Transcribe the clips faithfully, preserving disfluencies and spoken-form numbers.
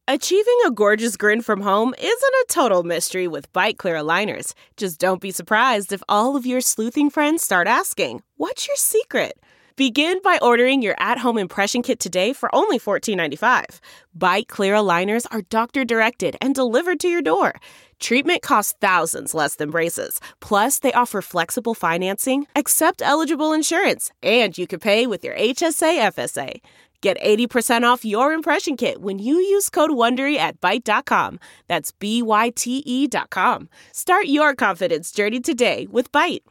Achieving a gorgeous grin from home isn't a total mystery with Byte Clear aligners. Just don't be surprised if all of your sleuthing friends start asking, "What's your secret?" Begin by ordering your at-home impression kit today for only fourteen ninety-five. Byte Clear aligners are doctor-directed and delivered to your door. Treatment costs thousands less than braces. Plus, they offer flexible financing, accept eligible insurance, and you can pay with your H S A F S A. Get eighty percent off your impression kit when you use code WONDERY at byte dot com. That's B Y T E dot com. Start your confidence journey today with Byte.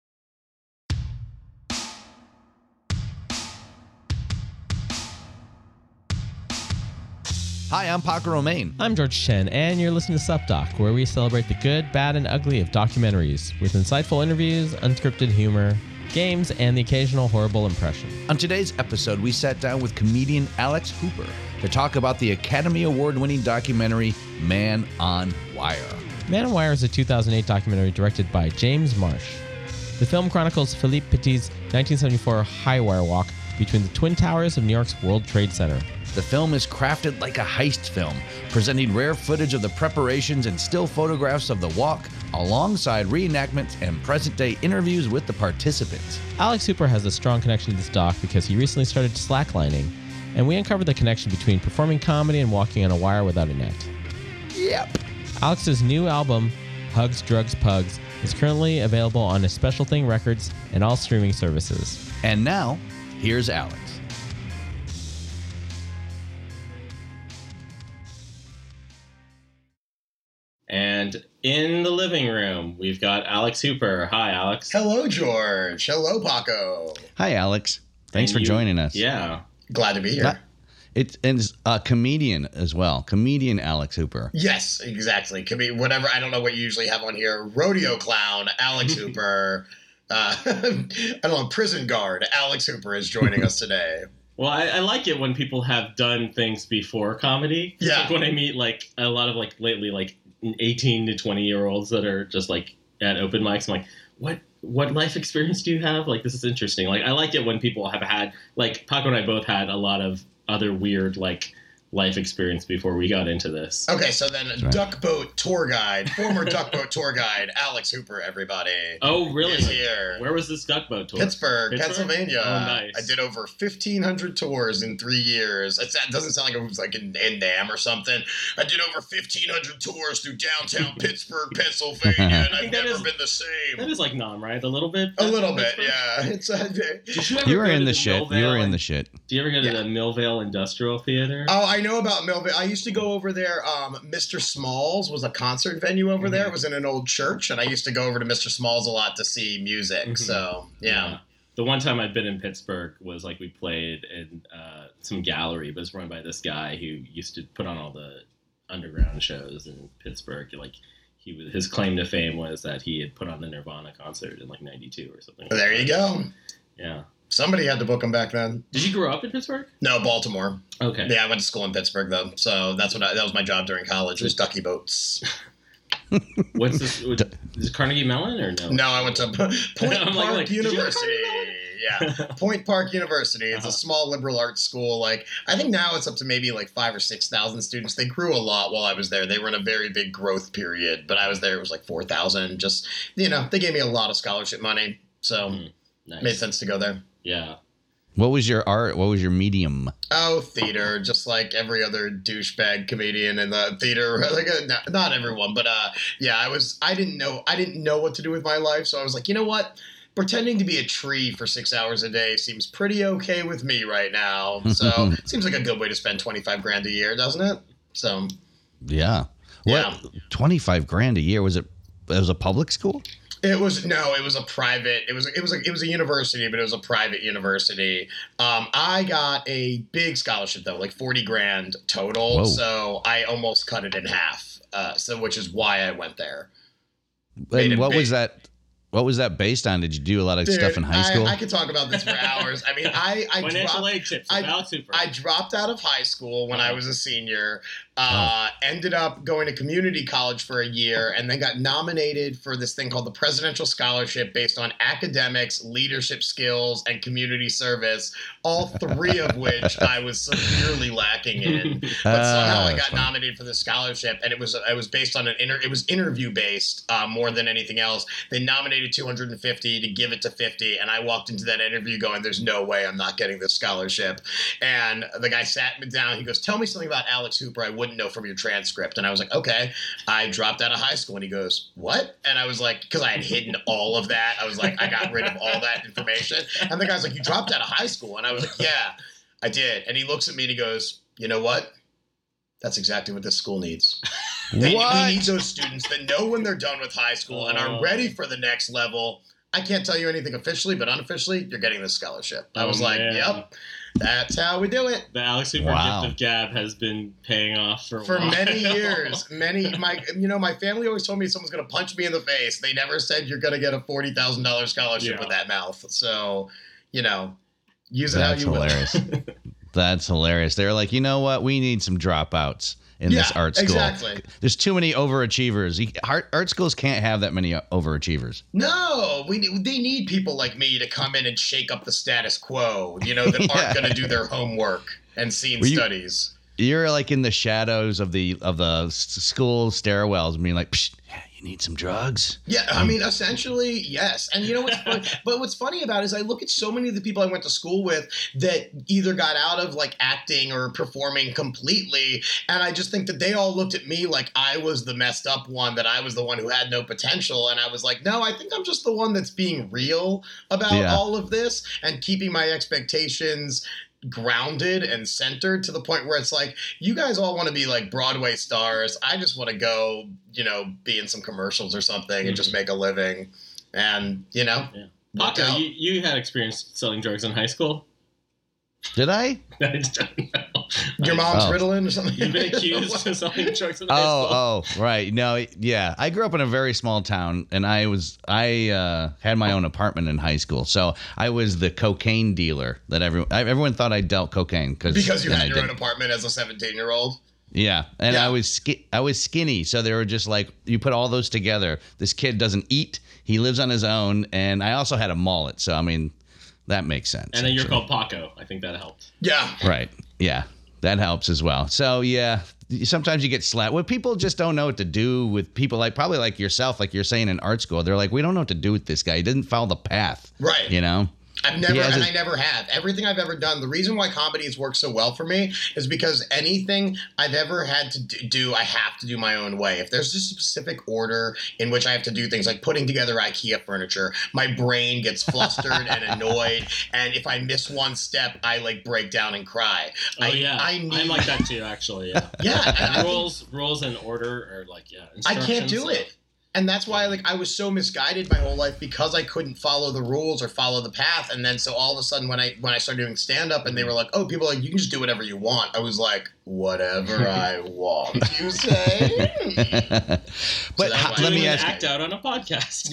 Hi, I'm Paco Romaine. I'm George Chen, and you're listening to SupDoc, where we celebrate the good, bad, and ugly of documentaries with insightful interviews, unscripted humor, games, and the occasional horrible impression. On today's episode, we sat down with comedian Alex Hooper to talk about the Academy Award-winning documentary Man on Wire. Man on Wire is a two thousand eight documentary directed by James Marsh. The film chronicles Philippe Petit's nineteen seventy-four high-wire walk between the Twin Towers of New York's World Trade Center. The film is crafted like a heist film, presenting rare footage of the preparations and still photographs of the walk, alongside reenactments and present-day interviews with the participants. Alex Hooper has a strong connection to this doc because he recently started slacklining, and we uncovered the connection between performing comedy and walking on a wire without a net. Yep. Alex's new album, Hugs, Drugs, Pugs, is currently available on a Special Thing Records and all streaming services. And now, here's Alex. And in the living room, we've got Alex Hooper. Hi, Alex. Hello, George. Hello, Paco. Hi, Alex. Thanks And for you- joining us. Yeah. Glad to be here. That- It's, it's a comedian as well. Comedian Alex Hooper. Yes, exactly. Could be whatever. I don't know what you usually have on here. Rodeo clown, Alex Hooper. Uh, I don't know, prison guard, Alex Hooper is joining us today. Well, I, I like it when people have done things before comedy. Yeah. Like when I meet, like, a lot of, like, lately, like, eighteen to twenty-year-olds that are just, like, at open mics. I'm like, what what life experience do you have? Like, this is interesting. Like, I like it when people have had, like, Paco and I both had a lot of other weird, like, life experience before we got into this. Okay, so then right. duck boat tour guide, former duck boat tour guide, Alex Hooper, everybody. Oh, really? Is here. Where was this duck boat tour? Pittsburgh, Pittsburgh? Pennsylvania. Oh, nice. I did over fifteen hundred tours in three years. It's, it doesn't sound like it was like in Endam or something. I did over fifteen hundred tours through downtown Pittsburgh, Pennsylvania, and I've that never is- been the same. That is like Nom, right? A little bit? A little bit, Pittsburgh? yeah. It's uh, Did you ever You were go in to the shit. You Millvale were in and- the shit. Do you ever go to Yeah. the Millvale Industrial Theater? Oh, I know about Millvale. I used to go over there. Um, Mister Smalls was a concert venue over there. It was in an old church, and I used to go over to Mister Smalls a lot to see music. Mhm. So, yeah. The one time I'd been in Pittsburgh was like we played in uh, some gallery, but it's run by this guy who used to put on all the underground shows in Pittsburgh. Like he was, his claim to fame was that he had put on the Nirvana concert in like ninety-two or something. There you go. Yeah. Somebody had to book him back then. Did you grow up in Pittsburgh? No, Baltimore. Okay. Yeah, I went to school in Pittsburgh though, so that's what I, that was my job during college. Was ducky boats. What's this? Is it Carnegie Mellon or no? No, I went to Point I'm Park like, like, did you go to University. Carnegie Yeah, Point Park University. It's Uh-huh. a small liberal arts school. Like I think now it's up to maybe like five or six thousand students. They grew a lot while I was there. They were in a very big growth period, but I was there. It was like four thousand. Just you know, they gave me a lot of scholarship money, so Mm, nice. made sense to go there. Yeah. What was your art? What was your medium? Oh, theater, just like every other douchebag comedian in the theater. Like, uh, not, not everyone, but uh, yeah, I was. I didn't know. I didn't know what to do with my life, so I was like, you know what? Pretending to be a tree for six hours a day seems pretty okay with me right now. So it seems like a good way to spend twenty-five grand a year, doesn't it? So Yeah. What? Yeah. twenty-five grand a year. Was it? It was a public school? it was no, it was a private. It was it was a, it was a university, but it was a private university. Um, I got a big scholarship though, like forty grand total. Whoa. So I almost cut it in half. Uh, so which is why I went there. Made And it what was big. that? what was that based on? Did you do a lot of Dude, stuff in high school? I, I could talk about this for hours. I mean, I, I Financial dropped, aid tips I, about Super. I dropped out of high school when I was a senior, Oh. uh, ended up going to community college for a year, and then got nominated for this thing called the Presidential Scholarship based on academics, leadership skills, and community service, all three of which I was severely lacking in. But somehow Ah, I that's got fun. nominated for this scholarship, and it was it was based on an inter it was interview based uh, more than anything else. They nominated two hundred fifty to give it to fifty, and I walked into that interview going, "There's no way I'm not getting this scholarship." And the guy sat me down. He goes, "Tell me something about Alex Hooper I wouldn't know from your transcript." And I was like, "Okay, I dropped out of high school." And he goes, "What?" And I was like, because I had hidden all of that. I was like, I got rid of all that information. And the guy's like, "You dropped out of high school?" And I was like, "Yeah, I did." And he looks at me and he goes, "You know what? That's exactly what this school needs. They, What? We need those students that know when they're done with high school and are Oh. ready for the next level. I can't tell you anything officially, but unofficially, you're getting this scholarship." I Oh, was like, man. "Yep, that's how we do it." The Alex Hooper Wow. gift of gab has been paying off for a For while. many years, many my you know my family always told me someone's gonna punch me in the face. They never said you're gonna get a forty thousand dollars scholarship Yeah. with that mouth. So, you know, use it That's how you hilarious. That's hilarious. They're like, you know what? We need some dropouts in Yeah, this art school. exactly. There's too many overachievers. You- Art, art schools can't have that many overachievers. will. No, we they need people like me to come in and shake up the status quo. You know that Yeah. aren't gonna do their homework and scene Well, you- studies. You're like in the shadows of the of the s- school stairwells, being like, Psh, you need some drugs. Yeah, I mean, essentially, yes. And you know what's funny? But what's funny about it is I look at so many of the people I went to school with that either got out of like acting or performing completely, and I just think that they all looked at me like I was the messed up one, that I was the one who had no potential, and I was like, no, I think I'm just the one that's being real about Yeah. all of this and keeping my expectations grounded and centered to the point where it's like, you guys all want to be like Broadway stars. I just want to go, you know, be in some commercials or something and just make a living. And, you know, Yeah. look Paco, out. you, you had experience selling drugs in high school? Did I? I don't know. Your I- mom's Oh. Ritalin or something? You've been accused of selling drugs in high school. Oh, oh, right. No, yeah. I grew up in a very small town, and I was I uh, had my own apartment in high school, so I was the cocaine dealer that everyone everyone thought I dealt cocaine Because you and had I your own didn't. apartment as a seventeen-year-old? Yeah, and Yeah. I was ski- I was skinny, so they were just like, you put all those together. This kid doesn't eat; he lives on his own, and I also had a mullet, so I mean, that makes sense. And then you're actually. called Paco. I think that helped. Yeah. Right. Yeah, that helps as well. So yeah, sometimes you get slapped. Well, people just don't know what to do with people like probably like yourself, like you're saying in art school. They're like, we don't know what to do with this guy. He didn't follow the path. Right. You know. I've never, He has and his- I never have. Everything I've ever done, the reason why comedy has worked so well for me is because anything I've ever had to d- do, I have to do my own way. If there's a specific order in which I have to do things like putting together IKEA furniture, my brain gets flustered and annoyed. And if I miss one step, I like break down and cry. Oh I, yeah, I need, I'm like that too. Actually, yeah. yeah, and I think- rules, rules, and order are like yeah. I can't do instructions. it. And that's why, like, I was so misguided my whole life because I couldn't follow the rules or follow the path. And then, so all of a sudden, when I when I started doing stand up, and they were like, "Oh, people are like you can just do whatever you want," I was like, "Whatever I want, you say." but So that's ho- why- let Doing me an ask. act out on a podcast.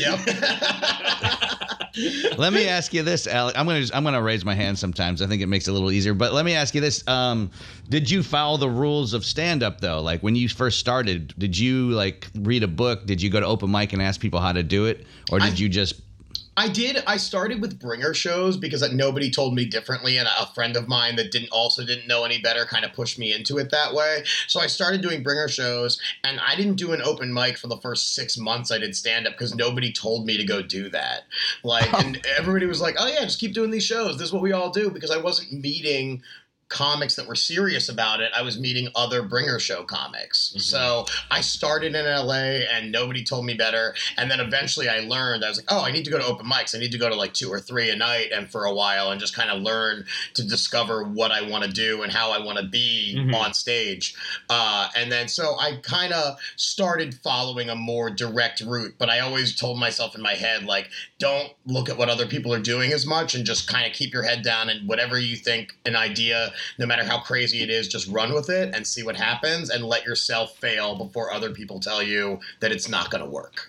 Yep. Let me ask you this, Alex. I'm gonna just, I'm gonna raise my hand sometimes. I think it makes it a little easier. But let me ask you this: um, did you follow the rules of stand up though? Like when you first started, did you like read a book? Did you go to open mic and ask people how to do it, or did I- you just? I did. I started with bringer shows because nobody told me differently, and a friend of mine that didn't also didn't know any better kind of pushed me into it that way. So I started doing bringer shows, and I didn't do an open mic for the first six months I did stand up because nobody told me to go do that. Like, and everybody was like, "Oh yeah, just keep doing these shows. This is what we all do." Because I wasn't meeting comics that were serious about it. I was meeting other bringer show comics. Mm-hmm. So I started in L A and nobody told me better. And then eventually I learned, I was like, oh, I need to go to open mics. I need to go to like two or three a night and for a while and just kind of learn to discover what I want to do and how I want to be Mhm. on stage. Uh, and then so I kind of started following a more direct route, but I always told myself in my head, like, don't look at what other people are doing as much and just kind of keep your head down and whatever you think an idea, no matter how crazy it is, just run with it and see what happens and let yourself fail before other people tell you that it's not going to work.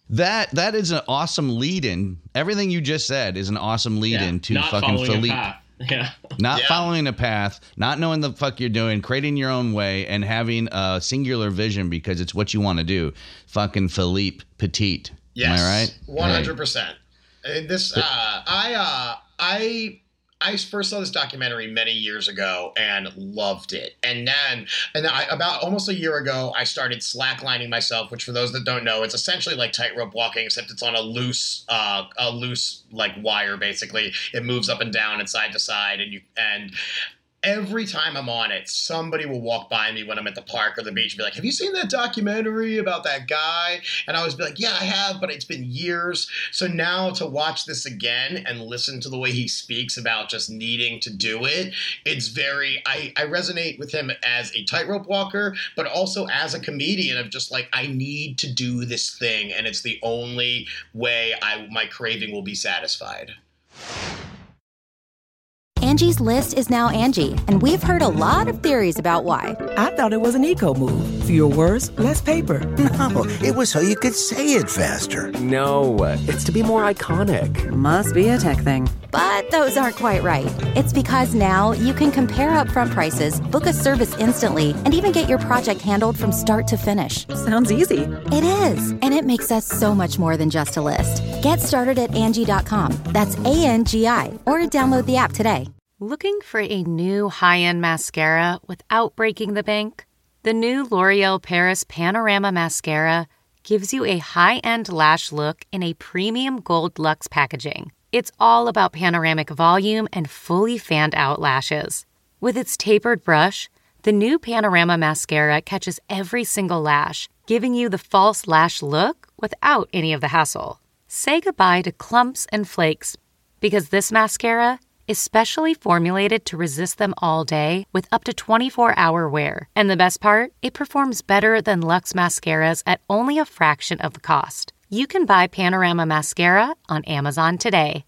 That that is an awesome lead-in. Everything you just said is an awesome lead-in yeah, to not fucking following Philippe. A path. Yeah. Not Yeah. following a path, not knowing the fuck you're doing, creating your own way, and having a singular vision because it's what you want to do. Fucking Philippe Petit. Yes, Am I right? One hundred percent. And this, uh, I, uh, I, I first saw this documentary many years ago and loved it. And then, and then I, about almost a year ago, I started slacklining myself, which for those that don't know, it's essentially like tightrope walking, except it's on a loose, uh, a loose like wire. Basically, it moves up and down and side to side, and you and. Every time I'm on it, somebody will walk by me when I'm at the park or the beach and be like, have you seen that documentary about that guy? And I always be like, yeah, I have, but it's been years. So now to watch this again and listen to the way he speaks about just needing to do it, it's very, I, I resonate with him as a tightrope walker, but also as a comedian of just like, I need to do this thing. And it's the only way I my craving will be satisfied. Angie's List is now Angie, and we've heard a lot of theories about why. I thought it was an eco move. Fewer words, less paper. No, it was so you could say it faster. No, it's to be more iconic. Must be a tech thing. But those aren't quite right. It's because now you can compare upfront prices, book a service instantly, and even get your project handled from start to finish. Sounds easy. It is, and it makes us so much more than just a list. Get started at Angie dot com. That's A N G I, or download the app today. Looking for a new high-end mascara without breaking the bank? The new L'Oreal Paris Panorama Mascara gives you a high-end lash look in a premium gold luxe packaging. It's all about panoramic volume and fully fanned-out lashes. With its tapered brush, the new Panorama Mascara catches every single lash, giving you the false lash look without any of the hassle. Say goodbye to clumps and flakes, because this mascara is specially formulated to resist them all day with up to twenty-four hour wear. And the best part? It performs better than Luxe mascaras at only a fraction of the cost. You can buy Panorama Mascara on Amazon today.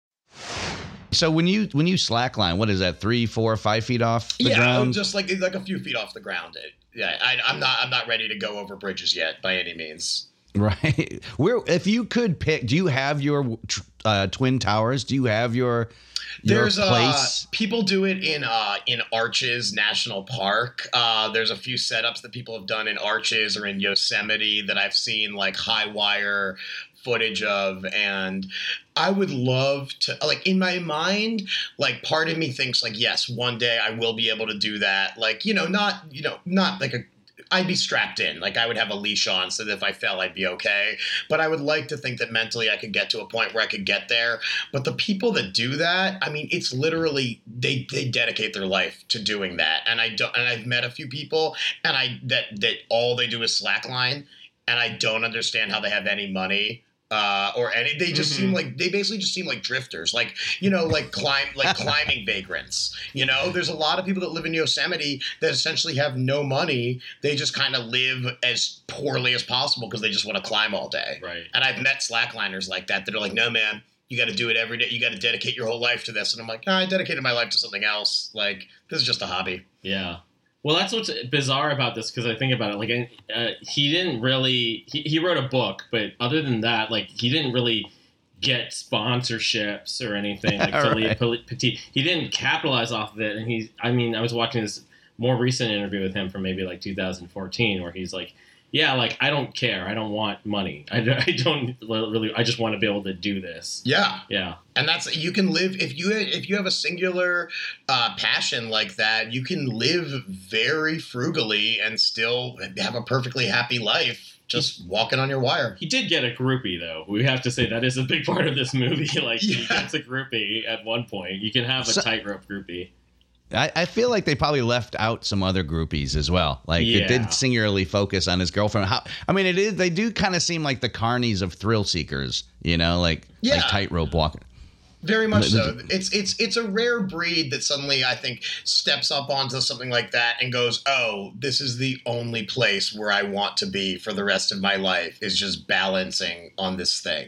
So when you when you slackline, what is that? Three, four, five feet off the yeah, ground? just like like a few feet off the ground. It, yeah, I, I'm not I'm not ready to go over bridges yet by any means. Right. Where if you could pick, do you have your uh, twin towers? Do you have your your There's place? Uh, people do it in uh, in Arches National Park. Uh, there's a few setups that people have done in Arches or in Yosemite that I've seen like high wire footage of, and I would love to, like, in my mind, like, part of me thinks like, yes, one day I will be able to do that. Like, you know, not, you know, not like a, I'd be strapped in. Like, I would have a leash on so that if I fell, I'd be okay. But I would like to think that mentally I could get to a point where I could get there. But the people that do that, I mean, it's literally, they they dedicate their life to doing that. And I don't, and I've met a few people and I, that, that all they do is slackline, and I don't understand how they have any money. Uh, or any, they just Mm-hmm. seem like, they basically just seem like drifters, like, you know, like climb, like climbing vagrants, you know, there's a lot of people that live in Yosemite that essentially have no money. They just kind of live as poorly as possible because they just want to climb all day. Right. And I've met slackliners like that that are like, no, man, you got to do it every day. You got to dedicate your whole life to this. And I'm like, oh, I dedicated my life to something else. Like, this is just a hobby. Yeah. Well, that's what's bizarre about this, because I think about it. Like, uh, he didn't really. He, he wrote a book, but other than that, like, he didn't really get sponsorships or anything. Like, Right. Philippe Petit, he didn't capitalize off of it. And he's. I mean, I was watching this more recent interview with him from maybe like two thousand fourteen, where he's like, "Yeah, like, I don't care. I don't want money. I, I don't really. I just want to be able to do this." Yeah. Yeah. And that's, you can live, if you if you have a singular uh, passion like that, you can live very frugally and still have a perfectly happy life just walking on your wire. He did get a groupie, though. We have to say that is a big part of this movie. Like, he Yeah. gets a groupie at one point. You can have a So- tightrope groupie. I, I feel like they probably left out some other groupies as well. Like it Yeah. did singularly focus on his girlfriend. How, I mean, it is. They do kind of seem like the carnies of thrill seekers, you know, like Yeah. like tightrope walking. Very much Th- so. It's it's it's a rare breed that suddenly, I think, steps up onto something like that and goes, oh, this is the only place where I want to be for the rest of my life, is just balancing on this thing.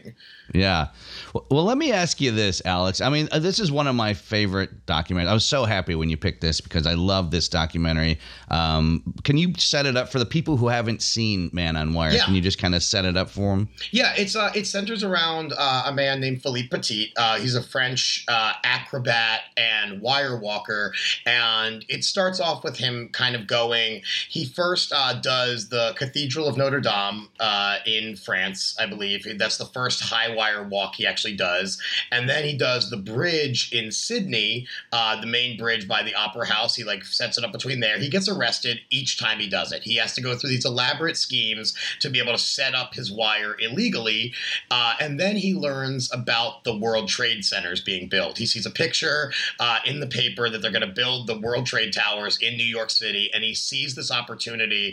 Yeah. Well, let me ask you this, Alex. I mean, this is one of my favorite documentaries. I was so happy when you picked this because I love this documentary. Um, can you set it up for the people who haven't seen Man on Wire? Yeah. Can you just kind of set it up for them? Yeah, it's uh, it centers around uh, a man named Philippe Petit. Uh, he's a French uh, acrobat and wire walker, and it starts off with him kind of going. He first uh, does the Cathedral of Notre Dame uh, in France, I believe. That's the first high wire walk he actually does, and then he does the bridge in Sydney, uh, the main bridge by the Opera House. He like sets it up between there. He gets arrested each time he does it. He has to go through these elaborate schemes to be able to set up his wire illegally, uh, and then he learns about the World Trade Centers being built. He sees a picture uh, in the paper that they're going to build the World Trade Towers in New York City, and he sees this opportunity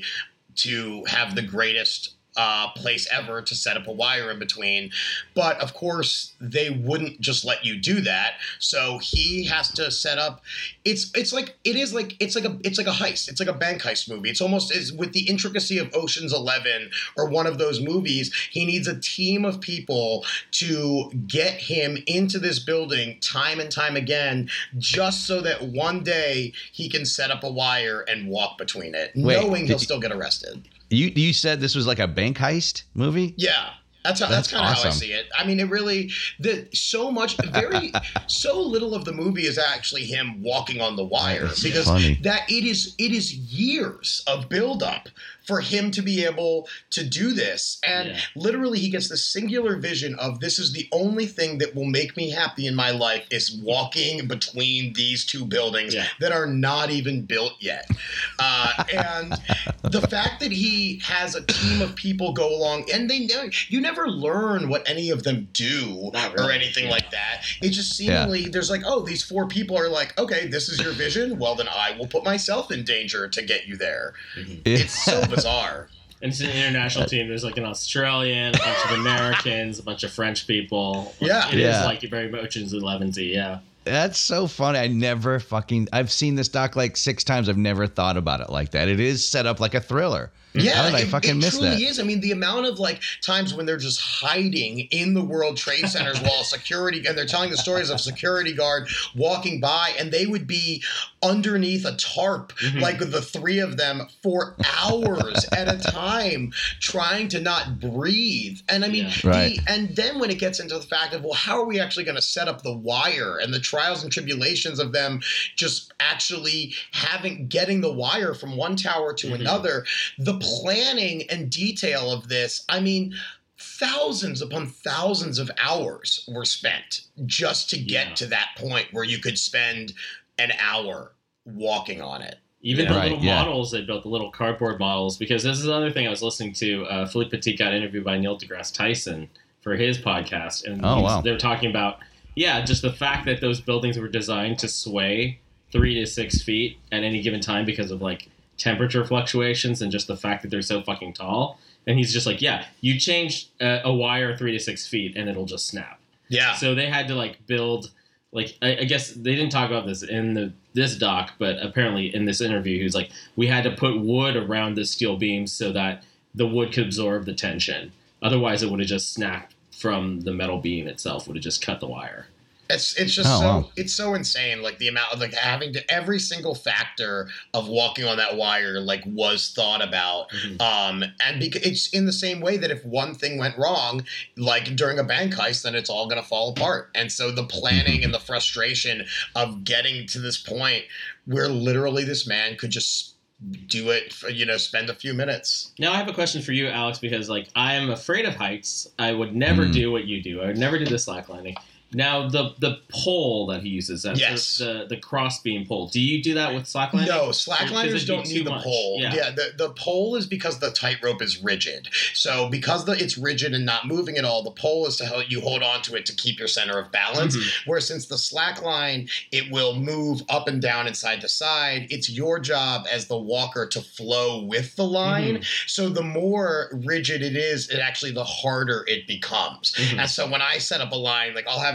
to have the greatest Uh, place ever to set up a wire in between. But of course, they wouldn't just let you do that. So he has to set up. It's it's like it is like it's like a it's like a heist. It's like a bank heist movie. It's almost is with the intricacy of Ocean's Eleven or one of those movies. He needs a team of people to get him into this building time and time again, just so that one day he can set up a wire and walk between it, Wait, knowing he'll did- still get arrested. You you said this was like a bank heist movie? Yeah. That's how, that's, That's kind of how I awesome. see it. I mean, it really the so much very so little of the movie is actually him walking on the wire That's because funny. that it is it is years of buildup for him to be able to do this, and Yeah. literally he gets the singular vision of this is the only thing that will make me happy in my life is walking between these two buildings Yeah. that are not even built yet, uh, and the fact that he has a team of people go along and they know you never learn what any of them do Not or really, anything yeah. like that. It just seemingly there's like, oh, these four people are like, okay, this is your vision. Well, then I will put myself in danger to get you there. It's so bizarre. And it's an international team. There's like an Australian, a bunch of Americans, a bunch of French people. Yeah. It Yeah. is like very Ocean's Eleven-y, yeah. That's so funny. I never fucking. I've seen this doc like six times. I've never thought about it like that. It is set up like a thriller. Yeah, How did I it, fucking it miss truly that? is. I mean, the amount of like times when they're just hiding in the World Trade Centers while security and they're telling the stories of security guard walking by, and they would be underneath a tarp, Mhm. like the three of them for hours at a time, trying to not breathe. And I mean, Yeah. the, Right. and then when it gets into the fact of, well, how are we actually going to set up the wire and the trials and tribulations of them just actually having getting the wire from one tower to Mhm. another, the planning and detail of this, I mean, thousands upon thousands of hours were spent just to get Yeah. to that point where you could spend an hour walking on it. Even Yeah. the Right, little yeah. models they built, the little cardboard models, because this is another thing I was listening to. Uh, Philippe Petit got interviewed by Neil deGrasse Tyson for his podcast, and Oh, he was- wow. they were talking about, yeah, just the fact that those buildings were designed to sway three to six feet at any given time because of like temperature fluctuations and just the fact that they're so fucking tall. And he's just like, yeah, you change a, a wire three to six feet and it'll just snap. Yeah. So they had to like build, like I, I guess they didn't talk about this in the this doc, but apparently in this interview, he was like, we had to put wood around the steel beams so that the wood could absorb the tension. Otherwise, it would have just snapped from the metal beam itself. Would have just cut the wire. It's it's just Oh, so wow. it's so insane, like the amount of like having to every single factor of walking on that wire like was thought about, Mhm. um, and because it's in the same way that if one thing went wrong, like during a bank heist, then it's all gonna fall apart. And so the planning and the frustration of getting to this point where literally this man could just do it, for, you know, spend a few minutes. Now I have a question for you, Alex, because like I am afraid of heights. I would never Mm. do what you do. I would never do the slacklining. Now the the pole that he uses, that's Yes. the the cross beam pole. Do you do that with slacklining? No, Does slackliners it do don't too need the much? pole. Yeah. Yeah, the, the pole is because the tightrope is rigid. So because the, it's rigid and not moving at all, the pole is to help you hold on to it to keep your center of balance. Mhm. Where since the slack line, it will move up and down and side to side, it's your job as the walker to flow with the line. So the more rigid it is, it actually the harder it becomes. Mhm. And so when I set up a line, like I'll have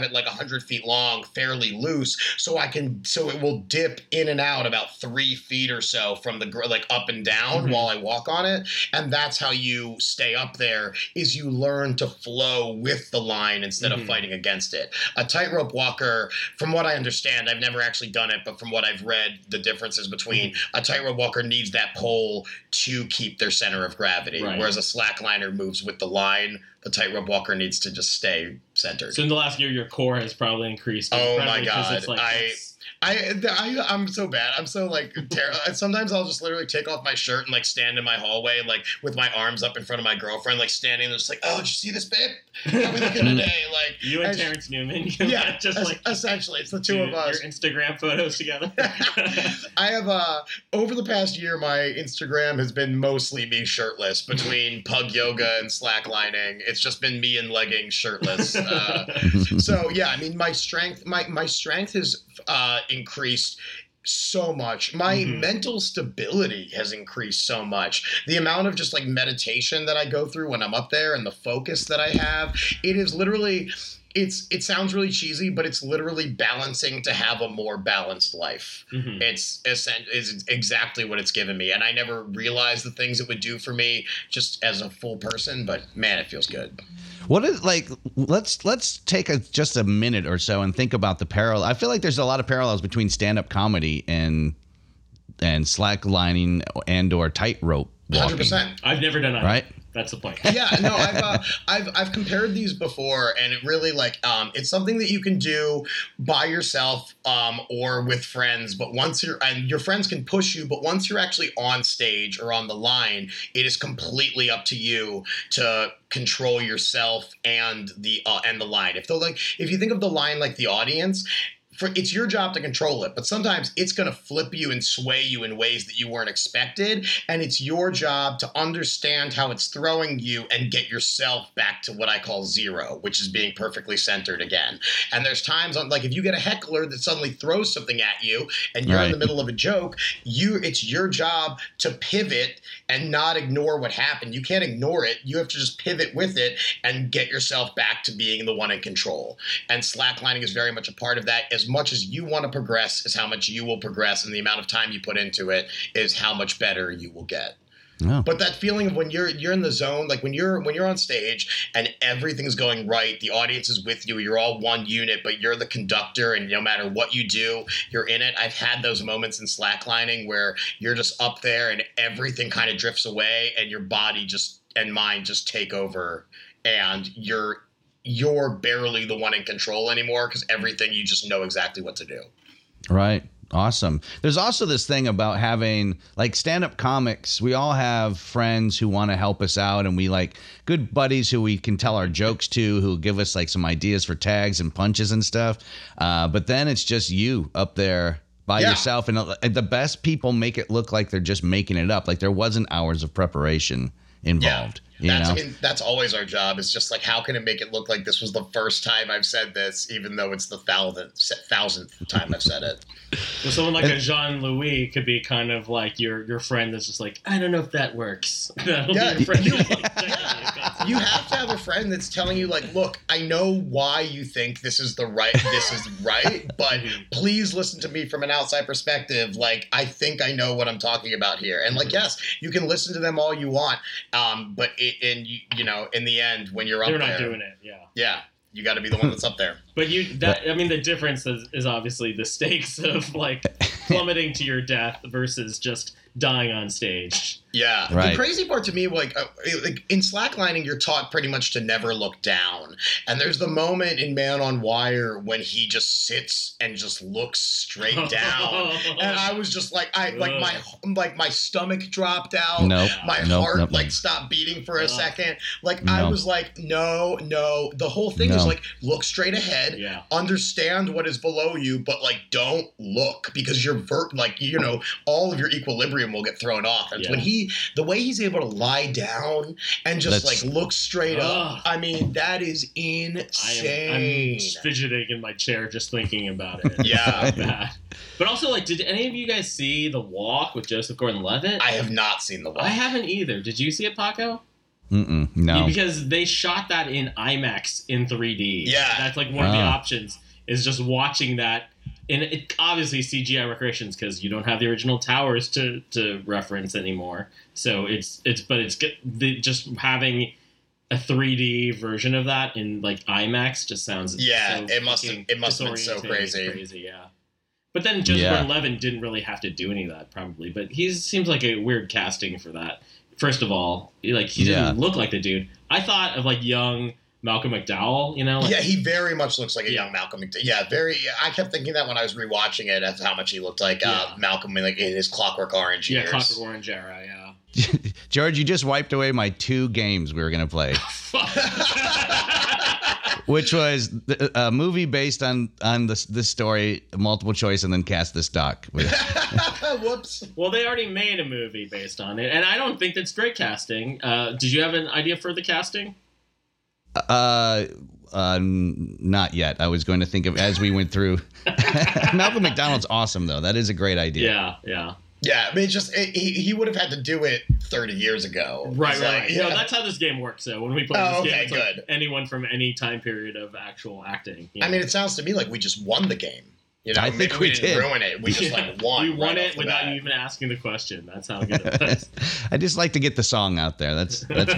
have it like one hundred feet long, fairly loose, so I can so it will dip in and out about three feet or so from the gr- like up and down mm-hmm. while I walk on it, and that's how you stay up there. Is you learn to flow with the line instead mm-hmm. of fighting against it. A tightrope walker, from what I understand, I've never actually done it, but from what I've read, the differences between mm-hmm. a tightrope walker needs that pole to keep their center of gravity, right. whereas a slackliner moves with the line. The tightrope walker needs to just stay centered. So in the last year, your core has probably increased. Oh my god! Like, I. I, I, I'm so bad. I'm so, like, terrible. Sometimes I'll just literally take off my shirt and, like, stand in my hallway, like, with my arms up in front of my girlfriend, like, standing there just like, oh, did you see this, babe? How are we looking today? Like, you and, and Terrence Newman. You yeah, just, es- like, essentially. It's the two of us. Your Instagram photos together. I have, uh, over the past year, my Instagram has been mostly me shirtless between pug yoga and slacklining. It's just been me in leggings shirtless. Uh, so, yeah, I mean, my strength, my, my strength has, uh, increased so much. My mm-hmm. mental stability has increased so much. The amount of just like meditation that I go through when I'm up there and the focus that I have, it is literally, it's, it sounds really cheesy, but it's literally balancing to have a more balanced life. Mm-hmm. It's, it's, it's exactly what it's given me. And I never realized the things it would do for me just as a full person, but man, it feels good. What is like? Let's let's take a, just a minute or so and think about the parallel. I feel like there's a lot of parallels between stand-up comedy and and slacklining and or tightrope walking. one hundred percent. I've never done that. Right. That's the point. Yeah, no, I've uh, I've I've compared these before, and it really like um, it's something that you can do by yourself um, or with friends. But once you're and your friends can push you, but once you're actually on stage or on the line, it is completely up to you to control yourself and the uh, and the line. If the like if you think of the line like the audience. For, it's your job to control it, but sometimes it's going to flip you and sway you in ways that you weren't expected, and it's your job to understand how it's throwing you and get yourself back to what I call zero, which is being perfectly centered again. And there's times, on, like if you get a heckler that suddenly throws something at you and you're right. in the middle of a joke, you it's your job to pivot and not ignore what happened. You can't ignore it. You have to just pivot with it and get yourself back to being the one in control. And slacklining is very much a part of that. As much as you want to progress is how much you will progress, and the amount of time you put into it is how much better you will get. Oh. But that feeling of when you're you're in the zone, like when you're when you're on stage and everything's going right, the audience is with you, you're all one unit, but you're the conductor, and no matter what you do, you're in it. I've had those moments in slacklining where you're just up there and everything kind of drifts away, and your body just and mind just take over, and you're you're barely the one in control anymore because everything you just know exactly what to do. Right. Awesome. There's also this thing about having like stand-up comics. We all have friends who want to help us out, and we like good buddies who we can tell our jokes to, who give us like some ideas for tags and punches and stuff. Uh, but then it's just you up there by yeah. yourself, and the best people make it look like they're just making it up, like there wasn't hours of preparation involved. Yeah. You that's, know? I mean, that's always our job. It's just like, how can it make it look like this was the first time I've said this, even though it's the thousandth, thousandth time I've said it. Well, someone like a Jean-Louis could be kind of like your your friend that's just like, I don't know if that works. That'll yeah, be your friend. You, yeah. You have to have a friend that's telling you, like, look, I know why you think this is the right, this is right, but please listen to me from an outside perspective. Like, I think I know what I'm talking about here. And like, yes, you can listen to them all you want, um, but it, and you, you know, in the end, when you're up They're there, not doing it. Yeah. Yeah. You got to be the one that's up there. But you, that I mean, the difference is, is obviously the stakes of like plummeting to your death versus just dying on stage. Yeah. Right. The crazy part to me, like, uh, like in slacklining, you're taught pretty much to never look down. And there's the moment in Man on Wire when he just sits and just looks straight down. And I was just like, I like my like my stomach dropped out. Nope. My nope, heart nope, like nope. stopped beating for a Ugh. second. Like No. I was like, no, no. The whole thing No. is like, look straight ahead. Yeah. Understand what is below you, but like don't look, because you're vert like you know all of your equilibrium will get thrown off. And Yeah. when he the way he's able to lie down and just That's- like look straight Ugh. up, I mean that is I insane. am, I'm fidgeting in my chair just thinking about it. Yeah. It's so bad. But also, like, did any of you guys see The Walk with Joseph Gordon-Levitt? I have not seen The Walk. I haven't either. Did you see it, Paco? Mm-mm, no. Because they shot that in IMAX in three D. Yeah. That's like one of the Oh. options is just watching that. And it obviously C G I recreations because you don't have the original towers to, to reference anymore. So it's it's but it's good. The, just having a three D version of that in like IMAX just sounds Yeah, so it must have fucking it must have been so disorientating crazy. and crazy. Yeah. But then Joseph Yeah. Gordon-Levitt didn't really have to do any of that probably. But he seems like a weird casting for that. First of all, like he Yeah. didn't look like the dude. I thought of like young Malcolm McDowell, you know? Like, Yeah, he very much looks like a Yeah. young Malcolm McDowell. Yeah, very. I kept thinking that when I was rewatching it, as how much he looked like uh, Yeah. Malcolm, like in his Clockwork Orange yeah, years. Clockwork Orange era, yeah. George, you just wiped away my two games we were going to play, which was th- a movie based on on this this story, multiple choice, and then cast this doc. Whoops. Well, they already made a movie based on it, and I don't think that's great casting. Uh, did you have an idea for the casting? Uh, uh, not yet. I was going to think of as we went through. Malcolm McDonald's awesome though. That is a great idea. Yeah, yeah. Yeah, I mean, it's just it, he, he would have had to do it thirty years ago. Right, It's right, like, right. yeah. No, that's how this game works. So when we play Oh, this game, okay, it's like good. anyone from any time period of actual acting. you I know? mean, it sounds to me like we just won the game. You know, I think maybe we didn't did. ruin it. We just like won. we won right it off the without bat. you even asking the question. That's how good it was. I just like to get the song out there. That's that's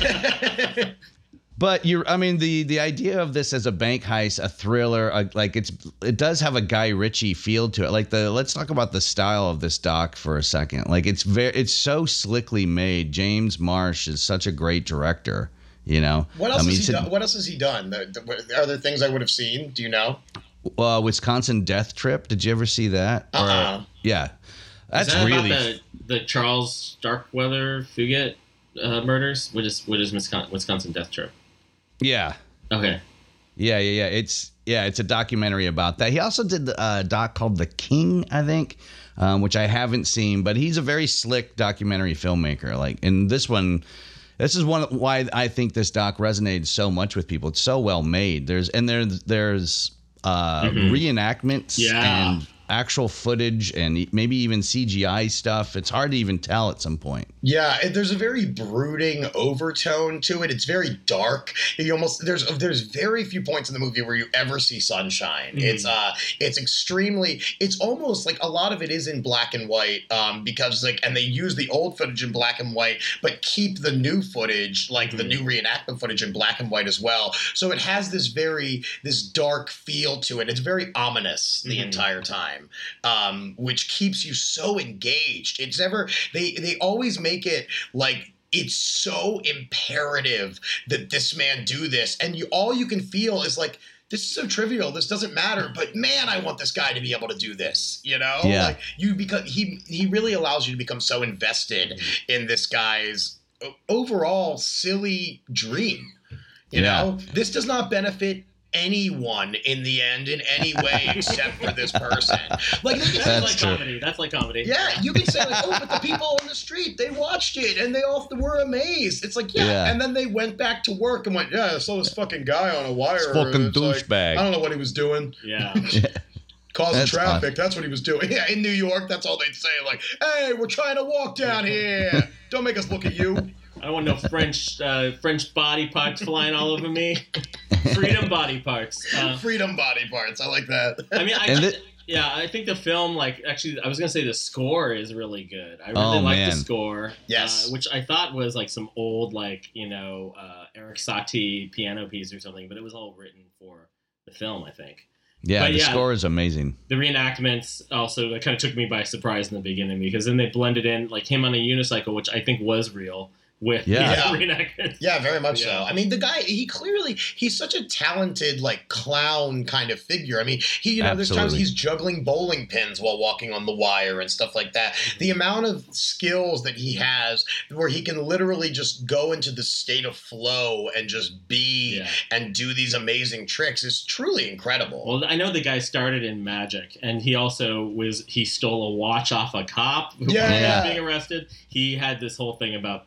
my. But you, I mean, the the idea of this as a bank heist, a thriller, a, like it's it does have a Guy Ritchie feel to it. Like the let's talk about the style of this doc for a second. Like it's very, it's so slickly made. James Marsh is such a great director. You know, What else I mean, has he said- done? What else has he done? The- the- Are there things I would have seen? Do you know? Uh, Wisconsin Death Trip. Did you ever see that? Or- Uh-uh. yeah, that's Is that really. about the, the Charles Starkweather Fugate uh, murders? What is what is Wisconsin, Wisconsin Death Trip? yeah. Okay. Yeah, yeah, yeah. It's yeah, it's a documentary about that. He also did a doc called The King, I think, um, which I haven't seen, but he's a very slick documentary filmmaker. Like, and this one, this is one why I think this doc resonated so much with people. It's so well made. There's and there's there's uh, Mhm. reenactments Yeah. and actual footage and maybe even C G I stuff. It's hard to even tell at some point. Yeah, and there's a very brooding overtone to it. It's very dark. You almost there's there's very few points in the movie where you ever see sunshine. Mhm. It's uh it's extremely it's almost like a lot of it is in black and white um because like and they use the old footage in black and white but keep the new footage like the Mhm. new reenactment footage in black and white as well. So it has this very this dark feel to it. It's very ominous the Mhm. entire time. Um which keeps you so engaged. It's never they they always make it like it's so imperative that this man do this, and you all you can feel is like this is so trivial, this doesn't matter, but man, I want this guy to be able to do this, you know? Yeah. Like you because he he really allows you to become so invested in this guy's o- overall silly dream. You Yeah. know, this does not benefit anyone in the end in any way except for this person. Like they can say, That's That's like true. comedy. That's like comedy. yeah, you can say like, oh, but the people on the street, they watched it and they all were amazed. It's like, yeah. Yeah. And then they went back to work and went, yeah, I saw this fucking guy on a wire. This fucking It's like, douchebag. I don't know what he was doing. Yeah. Causing That's traffic. That's what he was doing. Yeah, in New York, that's all they'd say. Like, hey, we're trying to walk down here. Don't make us look at you. I don't want no French uh, French body parts flying all over me. Freedom body parts. Uh, Freedom body parts. I like that. I mean, I, And thi- yeah, I think the film, like, actually, I was gonna say the score is really good. I really Oh, like man. the score. Yes. uh, which I thought was like some old, like, you know, uh, Eric Satie piano piece or something, but it was all written for the film, I think. Yeah, But the yeah. score is amazing. The reenactments also that kind of took me by surprise in the beginning because then they blended in like him on a unicycle, which I think was real, with Yeah. the reenactments. Yeah, very much Yeah. so. I mean, the guy, he clearly, he's such a talented, like, clown kind of figure. I mean, he, you know, there's times Absolutely. he's juggling bowling pins while walking on the wire and stuff like that. The amount of skills that he has where he can literally just go into the state of flow and just be Yeah. and do these amazing tricks is truly incredible. Well, I know the guy started in magic, and he also was he stole a watch off a cop who Yeah. was Yeah. being arrested. He had this whole thing about picking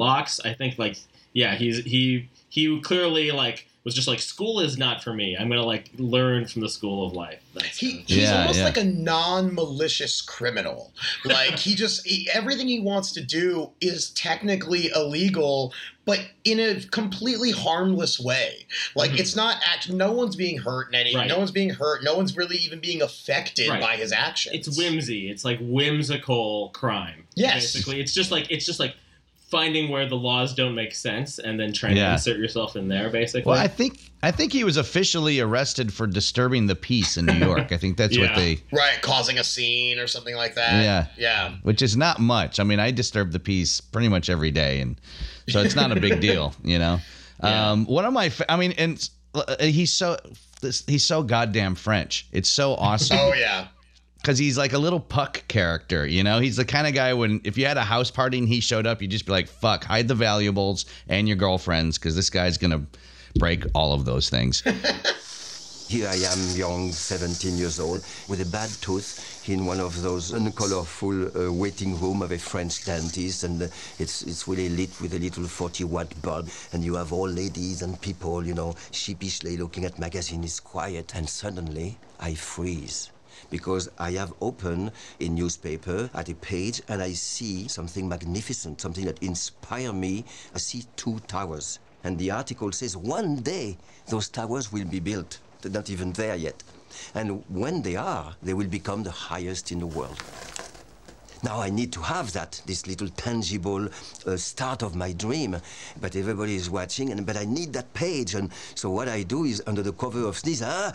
box. I think like yeah, he's he he clearly like was just like school is not for me. I'm gonna like learn from the school of life. That's he, he's yeah, almost yeah. like a non-malicious criminal. Like he just he, everything he wants to do is technically illegal, but in a completely harmless way. Like Mm-hmm. it's not act. No one's being hurt in any. Right. No one's being hurt. No one's really even being affected Right. by his actions. It's whimsy. It's like whimsical crime. Yes. Basically, it's just like it's just like finding where the laws don't make sense and then trying Yeah. to insert yourself in there. Basically. Well, I think I think he was officially arrested for disturbing the peace in New York. I think that's what Yeah. they. Right, causing a scene or something like that. Yeah. Yeah. Which is not much. I mean, I disturb the peace pretty much every day, and so it's not a big deal, you know. Yeah. Um, one of my, fa- I mean, and uh, he's so this, he's so goddamn French. It's so awesome. Oh yeah. Because he's like a little Puck character, you know? He's the kind of guy when, if you had a house party and he showed up, you'd just be like, fuck, hide the valuables and your girlfriends, because this guy's going to break all of those things. Here I am, young, seventeen years old, with a bad tooth in one of those uncolorful uh, waiting room of a French dentist, and uh, it's it's really lit with a little forty watt bulb, and you have old ladies and people, you know, sheepishly looking at magazines. It's quiet, and suddenly I freeze. Because I have opened a newspaper at a page and I see something magnificent, something that inspires me. I see two towers. And the article says one day those towers will be built. They're not even there yet. And when they are, they will become the highest in the world. Now I need to have that, this little tangible uh, start of my dream. But everybody is watching, and but I need that page. And so what I do is, under the cover of Sneeze, ah,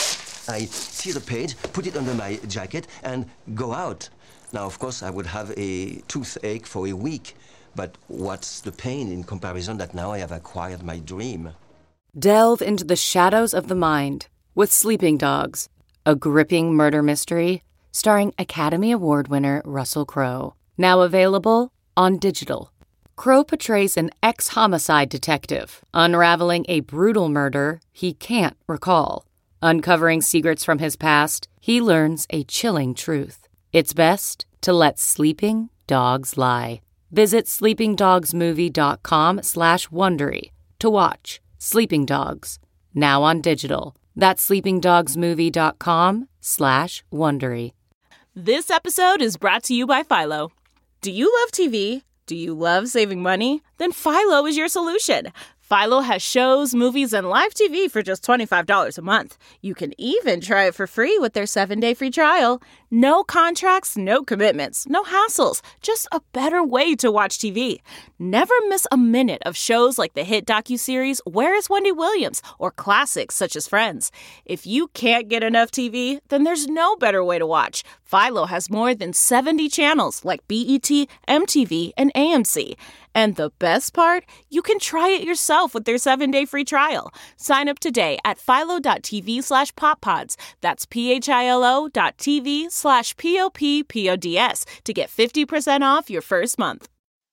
I see the page, put it under my jacket, and go out. Now, of course, I would have a toothache for a week. But what's the pain in comparison that now I have acquired my dream? Delve into the shadows of the mind with Sleeping Dogs, a gripping murder mystery starring Academy Award winner Russell Crowe. Now available on digital. Crowe portrays an ex-homicide detective unraveling a brutal murder he can't recall. Uncovering secrets from his past, he learns a chilling truth. It's best to let sleeping dogs lie. Visit sleepingdogsmovie.com slash Wondery to watch Sleeping Dogs, now on digital. That's sleepingdogsmovie.com slash Wondery. This episode is brought to you by Philo. Do you love T V? Do you love saving money? Then Philo is your solution. Philo has shows, movies, and live T V for just twenty-five dollars a month. You can even try it for free with their seven-day free trial. No contracts, no commitments, no hassles. Just a better way to watch T V. Never miss a minute of shows like the hit docuseries Where is Wendy Williams? Or classics such as Friends. If you can't get enough T V, then there's no better way to watch. Philo has more than seventy channels like B E T, M T V, and A M C. And the best part? You can try it yourself with their seven-day free trial. Sign up today at philo.tv slash poppods. That's P-H-I-L-O dot TV slash P-O-P-P-O-D-S to get fifty percent off your first month.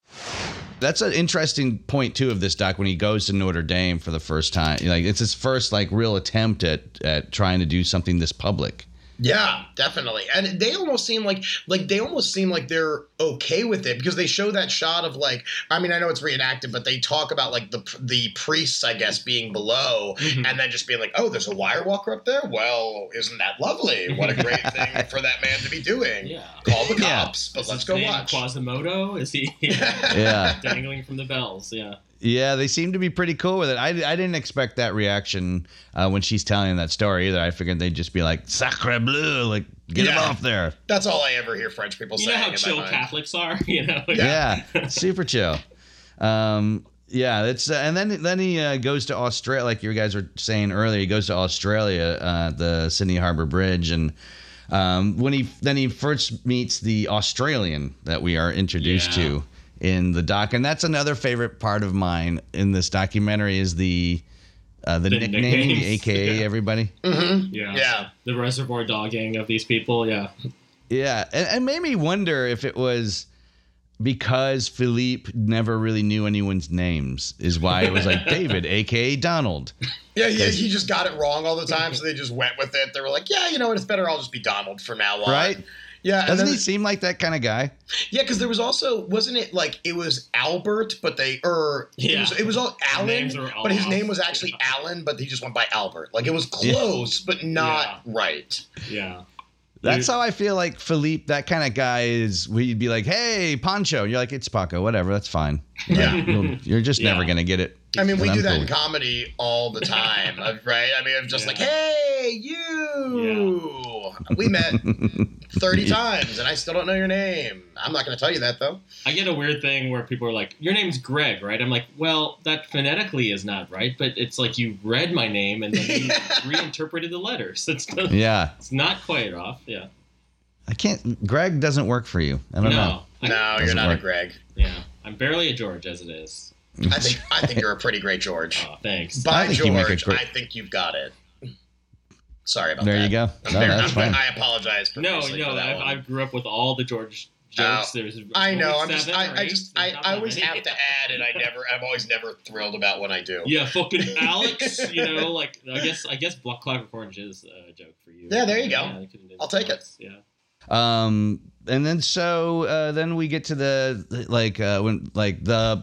That's an interesting point too of this doc when he goes to Notre Dame for the first time. Like it's his first like real attempt at at trying to do something this public. Yeah, definitely. And they almost seem like like they almost seem like they're okay with it because they show that shot of like I mean I know it's reenacted, but they talk about like the the priests I guess being below mm-hmm. and then just being like, oh, there's a wire walker up there. Well, isn't that lovely? What a great thing for that man to be doing. Yeah. Call the cops, yeah. but Is let's his go name watch. Quasimodo? Is he yeah dangling from the bells? Yeah. Yeah, they seem to be pretty cool with it. I, I didn't expect that reaction uh, when she's telling that story either. I figured they'd just be like, sacre bleu, like, get yeah. him off there. That's all I ever hear French people you saying. You know how in chill my mind. Catholics are? You know? Yeah, yeah super chill. Um, yeah, that's uh, and then then he uh, goes to Australia, like you guys were saying earlier. He goes to Australia, uh, the Sydney Harbour Bridge, and um, when he then he first meets the Australian that we are introduced yeah. to in the doc, and that's another favorite part of mine in this documentary is the uh, the, the nicknaming, nicknames. the A K A yeah. everybody. Mm-hmm. Yeah, yeah, the reservoir dogging of these people. Yeah, yeah, and it made me wonder if it was because Philippe never really knew anyone's names is why it was like David, A K A Donald. Yeah, yeah, he just got it wrong all the time, so they just went with it. They were like, yeah, you know what, it's better I'll just be Donald from now on. Right? Yeah, and Doesn't then- he seem like that kind of guy? Yeah, because there was also wasn't it like it was Albert, but they or it Yeah. was it was all Alan, Names were all but his off. name was actually Alan, but he just went by Albert. Like it was close, but not right. Yeah. That's how I feel like Philippe, that kind of guy is. We'd be like, "Hey, Pancho," and you're like, "It's Paco, whatever, that's fine." Yeah. You'll- you're just Yeah. never gonna get it. I mean, we And do I'm that cool. in comedy all the time, right? I mean, I'm just Yeah. like, "Hey, you." We met thirty times, and I still don't know your name. I'm not going to tell you that though. I get a weird thing where people are like, "Your name's Greg, right?" I'm like, "Well, that phonetically is not right, but it's like you read my name and then you reinterpreted the letters. It's not, Yeah, it's not quite off." Yeah. I can't. Greg doesn't work for you. I don't know. No. No, I, you're Doesn't not work. a Greg. yeah. I'm barely a George as it is. I think I think you're a pretty great George. Oh, thanks. By I think you make a George, great- I think you've got it. Sorry about There that. you go. I'm No, very- that's fine. I apologize. No, profusely no. for that I, one. I grew up with all the George jokes. Oh, There's I know. only I'm just. seven I, or I eight. just. There's I, not I that always many. have to add, and I never. I'm always never thrilled about when I do. Yeah, fucking Alex. You know, like I guess I guess Block Clockwork Orange is a joke for you. Yeah, there you go. Yeah, I could've done I'll take it. Alex, Yeah. Um, and then so uh, then we get to the like uh, when like the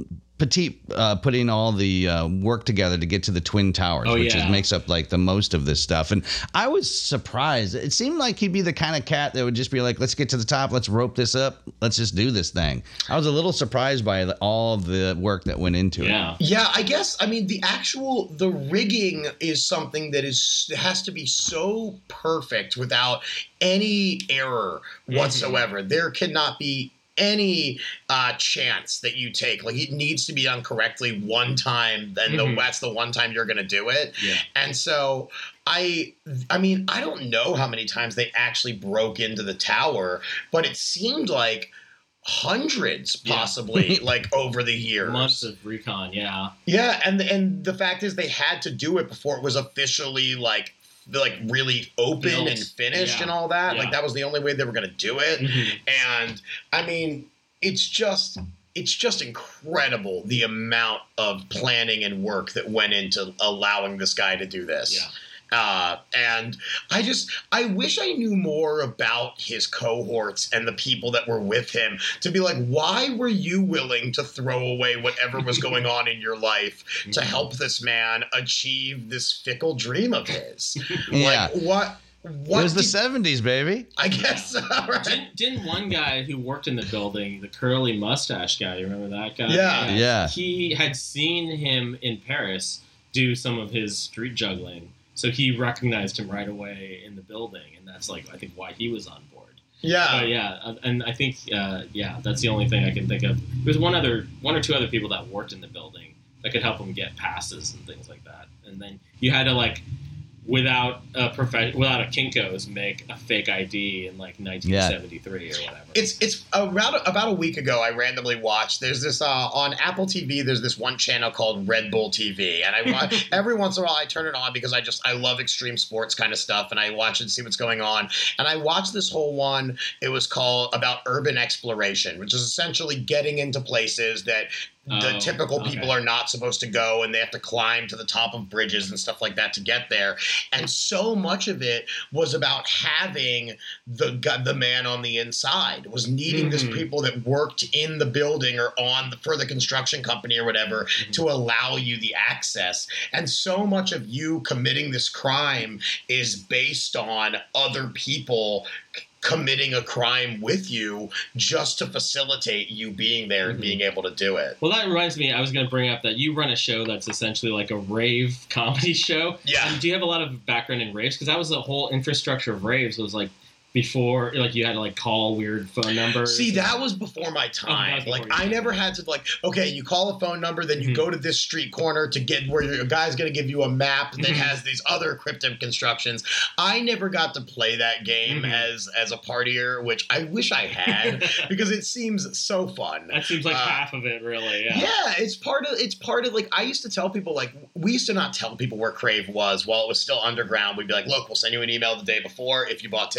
Petit uh, putting all the uh, work together to get to the Twin Towers, Oh, which yeah. is, makes up like the most of this stuff. And I was surprised. It seemed like he'd be the kind of cat that would just be like, "Let's get to the top. Let's rope this up. Let's just do this thing." I was a little surprised by the, all the work that went into Yeah. Yeah, I guess. I mean, the actual the rigging is something that is has to be so perfect without any error whatsoever. There cannot be any uh, chance that you take. Like it needs to be done correctly one time, then the, Mhm. that's the one time you're going to do it. Yeah. And so I, I mean, I don't know how many times they actually broke into the tower, but it seemed like hundreds, Yeah. possibly, like over the years. Months of recon. Yeah. Yeah, and and the fact is they had to do it before it was officially like like really open Built. and finished Yeah. and all that. Yeah. Like that was the only way they were going to do it. Mhm. And I mean, it's just it's just incredible the amount of planning and work that went into allowing this guy to do this. Yeah. Uh, and I just, I wish I knew more about his cohorts and the people that were with him to be like, why were you willing to throw away whatever was going on in your life to help this man achieve this fickle dream of his? Yeah. Like, what? What It was the did- seventies, baby. I guess so, right? Didn't, didn't one guy who worked in the building, the curly mustache guy, you remember that guy? Yeah. Yeah. He had seen him in Paris do some of his street juggling. So he recognized him right away in the building. And that's, like, I think why he was on board. Yeah. But yeah, and I think, uh, yeah, that's the only thing I can think of. There's one other, one or two other people that worked in the building that could help him get passes and things like that. And then you had to, like, without a prof- without a Kinko's, make a fake I D in like nineteen seventy-three or whatever. It's it's around about a week ago. I randomly watched. There's this uh, on Apple T V. There's this one channel called Red Bull T V, and I watch, every once in a while I turn it on because I just I love extreme sports kind of stuff, and I watch it and see what's going on. And I watched this whole one. It was called about urban exploration, which is essentially getting into places that the Oh, typical okay. people are not supposed to go, and they have to climb to the top of bridges and stuff like that to get there. And so much of it was about having the gu- the man on the inside, was needing this Mhm. people that worked in the building or on the, for the construction company or whatever to allow you the access. And so much of you committing this crime is based on other people c- committing a crime with you just to facilitate you being there and being able to do it. Well, that reminds me, I was going to bring up that you run a show that's essentially like a rave comedy show. Yeah. Um, do you have a lot of background in raves? Because that was the whole infrastructure of raves was like before, like you had to like call weird phone numbers. See, that was before my Oh, that time. was before like, your I time. never had to, like, okay, you call a phone number, then you Mhm. go to this street corner to get where your guy's going to give you a map that Mhm. has these other cryptic constructions. I never got to play that game Mhm. as as a partier, which I wish I had because it seems so fun. That seems like Uh, half of it, really. Yeah. Yeah, it's part of it's part of like I used to tell people like we used to not tell people where Crave was while it was still underground. We'd be like, look, we'll send you an email the day before if you bought tickets.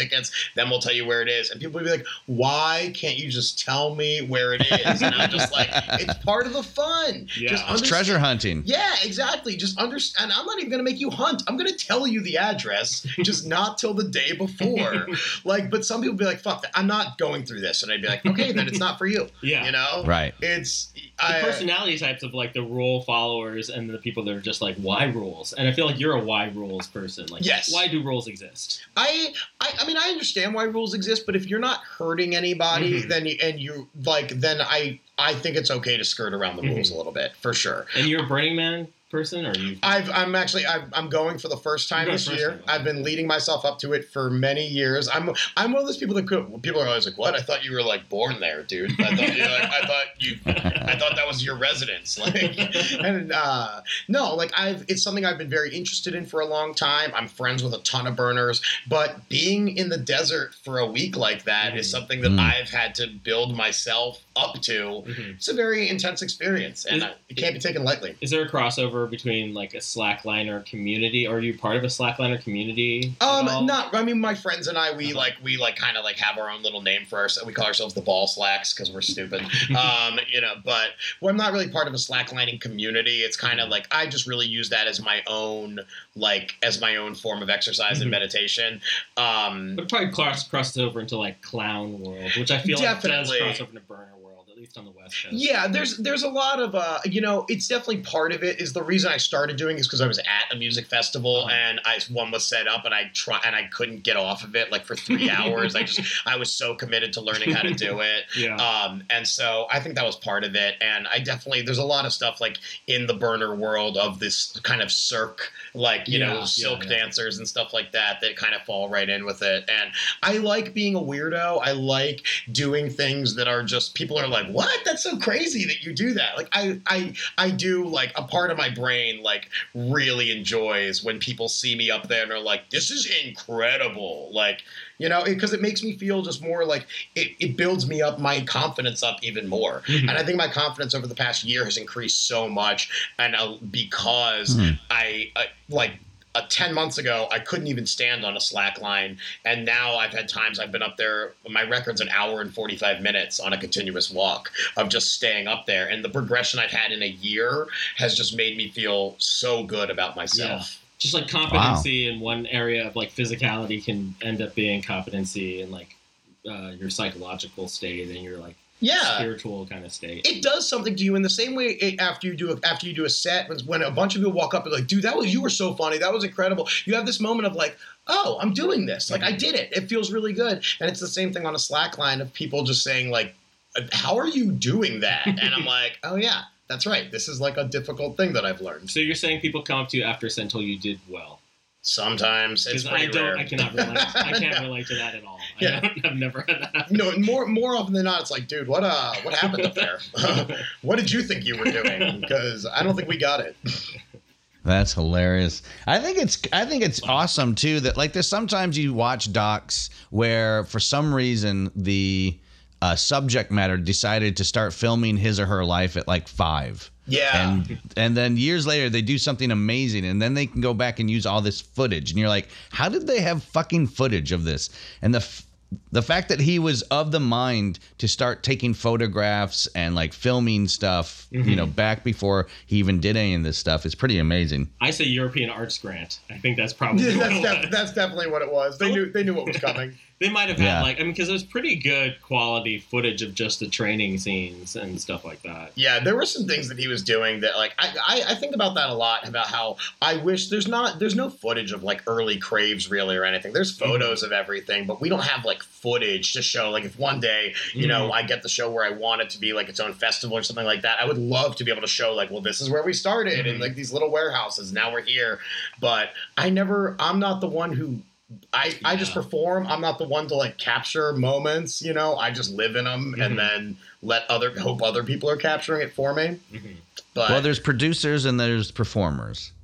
then we'll tell you where it is. And people will be like, why can't you just tell me where it is? And I'm just like, it's part of the fun. Yeah. Just It's treasure hunting. Yeah, exactly. Just understand. I'm not even going to make you hunt. I'm going to tell you the address, just not till the day before. Like, but some people be like, fuck that. I'm not going through this. And I'd be like, okay, then it's not for you. Yeah. You know? Right. It's the I, personality types of like the rule followers and the people that are just like, why rules? And I feel like you're a why rules person. Like, Yes. why do rules exist? I, I, I mean, I understand why rules exist, but if you're not hurting anybody, Mhm. then you, and you like, then I, I think it's okay to skirt around the rules Mhm. a little bit for sure. And you're a Burning Man person, or are you? I've, I'm actually, I've, I'm going for the first time You're this going year. first time. I've been leading myself up to it for many years. I'm, I'm one of those people that could, people are always like, "What? I thought you were like born there, dude. I thought, you, like, I thought you, I thought that was your residence." Like, and uh, no, like I've, it's something I've been very interested in for a long time. I'm friends with a ton of burners, but being in the desert for a week like that Mm. is something that Mm. I've had to build myself up to. Mhm. It's a very intense experience, and Is- I, it can't be taken lightly. Is there a crossover between like a Slackliner community, or are you part of a Slackliner community? at all? Um, not. I mean, my friends and I, we like, we like, kind of like have our own little name for ourselves. We call ourselves the Ball Slacks because we're stupid. um, you know, but well, I'm not really part of a slacklining community. It's kind of like I just really use that as my own, like, as my own form of exercise and Mhm. meditation. Um, But it probably cross crosses over into like Clown World, which I feel Definitely. like does cross over into Burner World, at least on the West Coast. Yeah, there's there's a lot of uh, you know, it's definitely part of it. Is the reason I started doing is because I was at a music festival Uh-huh. and I one was set up and I try and I couldn't get off of it like for three hours. I just I was so committed to learning how to do it. Yeah. Um, and so I think that was part of it. And I definitely there's a lot of stuff like in the burner world of this kind of cirque, like you Yeah, know, yeah, silk yeah. dancers and stuff like that that kind of fall right in with it. And I like being a weirdo. I like doing things that are just people are like, what? That's so crazy that you do that. Like I I I do like a part of my brain like really enjoys when people see me up there and are like, this is incredible. Like, you know, because it, it makes me feel just more like it, it builds me up, my confidence up even more. Mhm. And I think my confidence over the past year has increased so much. And uh, because Hmm. I, I like uh, ten months ago, I couldn't even stand on a slack line. And now I've had times I've been up there. My record's an hour and forty-five minutes on a continuous walk of just staying up there. And the progression I've had in a year has just made me feel so good about myself. Just like competency in one area of like physicality can end up being competency in like uh, your psychological state and your like Yeah. spiritual kind of state. It does something to you in the same way it, after you do a, after you do a set when, when a bunch of people walk up and like, dude, that was you were so funny, that was incredible. You have this moment of like, oh, I'm doing this, like I did it. It feels really good, and it's the same thing on a slack line of people just saying like, how are you doing that? And I'm like, oh yeah, that's right. This is like a difficult thing that I've learned. So you're saying people come up to you after a set until you did well? Sometimes it's Because pretty I don't, rare. I cannot relate. I can't relate to that at all. Yeah. I don't, I've never had that happen. No, more more often than not, it's like, dude, what uh, what happened up there? What did you think you were doing? Because I don't think we got it. That's hilarious. I think it's I think it's awesome too that like there's sometimes you watch docs where for some reason the uh, subject matter decided to start filming his or her life at like five. Yeah. And and then years later they do something amazing and then they can go back and use all this footage and you're like, how did they have fucking footage of this? And the f- the fact that he was of the mind to start taking photographs and like filming stuff, Mhm. you know, back before he even did any of this stuff is pretty amazing. I say European Arts Grant. I think that's probably Yeah, what that's, it def- was. that's definitely what it was. They knew they knew what was coming. They might have had Yeah. like I mean because there's pretty good quality footage of just the training scenes and stuff like that. Yeah, there were some things that he was doing that, like, I, I, I think about that a lot, about how I wish there's not, there's no footage of, like, early Craves, really, or anything. There's photos of everything, but we don't have, like, footage to show, like, if one day, you know, I get the show where I want it to be, like, its own festival or something like that, I would love to be able to show, like, well, this is where we started, in, like, these little warehouses, now we're here, but I never, I'm not the one who, I, I just Yeah. perform. I'm not the one to like capture moments, you know. I just live in them Mhm. and then let other hope other people are capturing it for me. Mhm. But Well, there's producers and there's performers.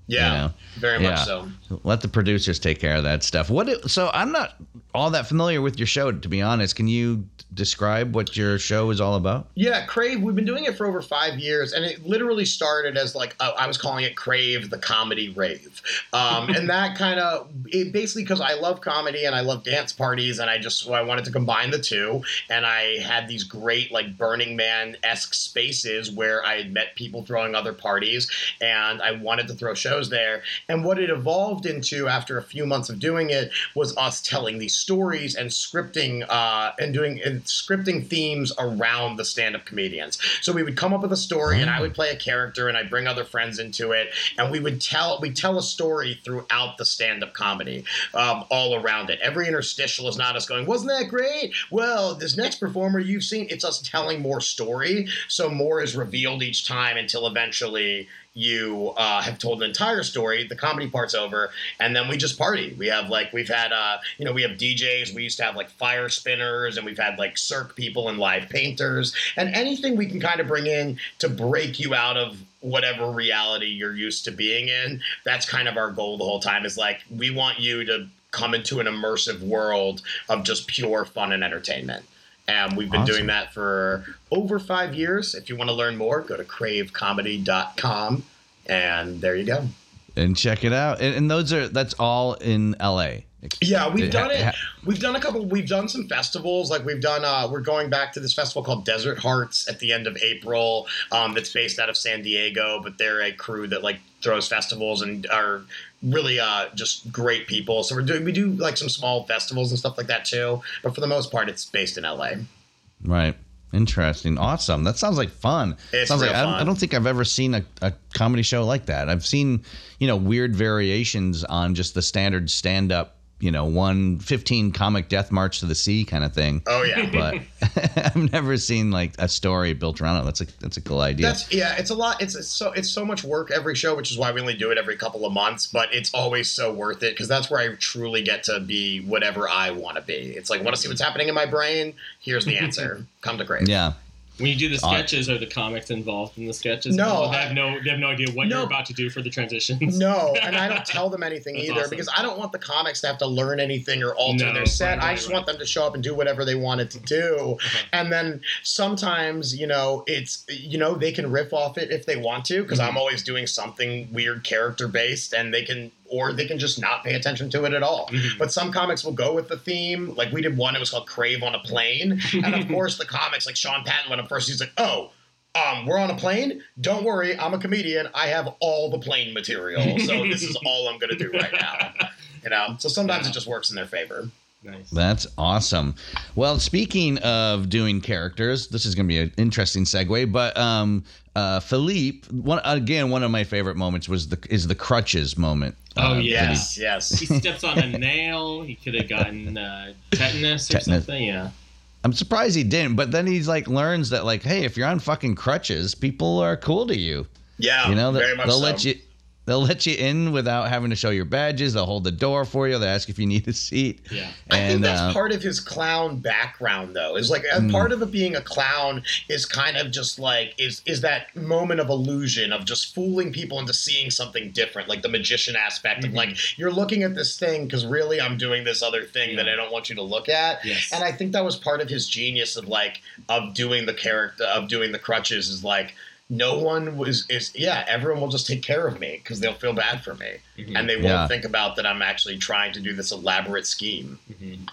Yeah, you know? very much Yeah. so. Let the producers take care of that stuff. What? It, so I'm not all that familiar with your show, to be honest. Can you describe what your show is all about? Yeah, Crave, we've been doing it for over five years, and it literally started as like, uh, I was calling it Crave, the comedy rave. Um, and that kind of, it basically, because I love comedy and I love dance parties, and I just, I wanted to combine the two, and I had these great, like, Burning Man-esque spaces where I had met people throwing other parties, and I wanted to throw shows there. And what it evolved into after a few months of doing it was us telling these stories and scripting, uh, and doing, and scripting themes around the stand-up comedians. So we would come up with a story, and I would play a character, and I'd bring other friends into it, and we would tell we tell a story throughout the stand-up comedy, um, all around it. Every interstitial is not us going, wasn't that great? Well, this next performer you've seen, it's us telling more story, so more is revealed each time until eventually you uh, have told an entire story, the comedy part's over, and then we just party. We have like, we've had, uh, you know, we have D Js, we used to have like fire spinners, and we've had like cirque people and live painters, and anything we can kind of bring in to break you out of whatever reality you're used to being in. That's kind of our goal the whole time, is like, we want you to come into an immersive world of just pure fun and entertainment. And we've been Awesome. doing that for over five years. If you want to learn more, go to crave comedy dot com, and there you go. And check it out. And, and those are that's all in L A. Yeah, we've It done ha- it. ha- We've done a couple. We've done some festivals. Like we've done. Uh, we're going back to this festival called Desert Hearts at the end of April. Um, that's based out of San Diego, but they're a crew that like throws festivals and are really uh, just great people. So we're doing. We do like some small festivals and stuff like that too. But for the most part, it's based in L A. Right. Interesting. Awesome. That sounds like fun. It's sounds real like I don't, fun. I don't think I've ever seen a, a comedy show like that. I've seen, you know, weird variations on just the standard stand-up, you know, one fifteen comic death march to the sea kind of thing. Oh yeah. But I've never seen like a story built around it. That's a that's a cool idea. That's yeah. It's a lot. It's, it's so it's so much work every show, which is why we only do it every couple of months. But it's always so worth it because that's where I truly get to be whatever I want to be. It's like, want to see what's happening in my brain? Here's the answer. Come to Crave. Yeah. When you do the sketches, are the comics involved in the sketches? No, they have no, they have no idea what No. you're about to do for the transitions. No, and I don't tell them anything That's either awesome. because I don't want the comics to have to learn anything or alter No, their set. right, I right, just right. want them to show up and do whatever they wanted to do. Uh-huh. And then sometimes, you know, it's, you know, they can riff off it if they want to because Mm-hmm. I'm always doing something weird character based, and they can, or they can just not pay attention to it at all. Mhm. But some comics will go with the theme. Like we did one, it was called Crave on a Plane. And of course the comics, like Sean Patton went up first, he's like, oh, Um, we're on a plane. Don't worry, I'm a comedian. I have all the plane material, so this is all I'm going to do right now. You know, so sometimes it just works in their favor. Nice. That's awesome. Well, speaking of doing characters, this is going to be an interesting segue. But um, uh, Philippe, one again, one of my favorite moments was the is the crutches moment. Oh, Uh, yes. Yes. He steps on a nail. He could have gotten uh, tetanus or Tetanus. something. Yeah. I'm surprised he didn't, but then he's like learns that like, hey, if you're on fucking crutches, people are cool to you. Yeah, You know, very they'll, much they'll so. let you they'll let you in without having to show your badges. They'll hold the door for you. They ask if you need a seat. Yeah. I think And, that's uh, part of his clown background, though. Is like a Mm. part of it being a clown is kind of just like is is that moment of illusion of just fooling people into seeing something different, like the magician aspect of like you're looking at this thing because really I'm doing this other thing that I don't want you to look at. Yes. And I think that was part of his genius of like of doing the character of doing the crutches is like. No one was is yeah. Everyone will just take care of me because they'll feel bad for me, Mhm. and they won't Yeah. think about that I'm actually trying to do this elaborate scheme. Mm-hmm.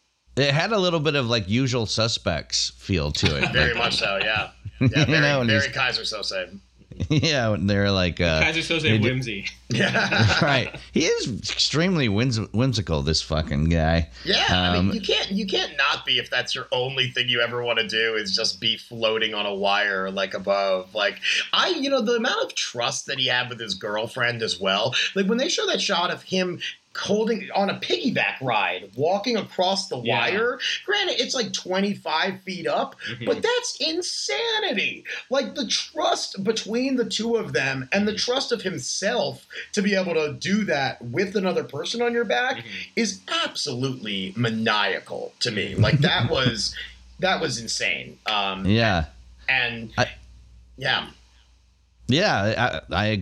It had a little bit of like Usual Suspects feel to it. Very Like, much so, yeah. Yeah, very, You know, and very he's- Kaiser Sose. yeah, they're like uh, Kaiser Soze they do- whimsy. Yeah. right. He is extremely whims- whimsical. This fucking guy. Yeah, I Um, mean, you can't you can't not be if that's your only thing you ever want to do is just be floating on a wire like above. Like I, you know, the amount of trust that he had with his girlfriend as well. Like when they show that shot of him holding on a piggyback ride, walking across the Yeah. wire. Granted, it's like twenty-five feet up, Mhm. but that's insanity. Like the trust between the two of them and the trust of himself to be able to do that with another person on your back Mhm. is absolutely maniacal to me. Like that was that was insane. Um, Yeah. and I- yeah. Yeah, I, I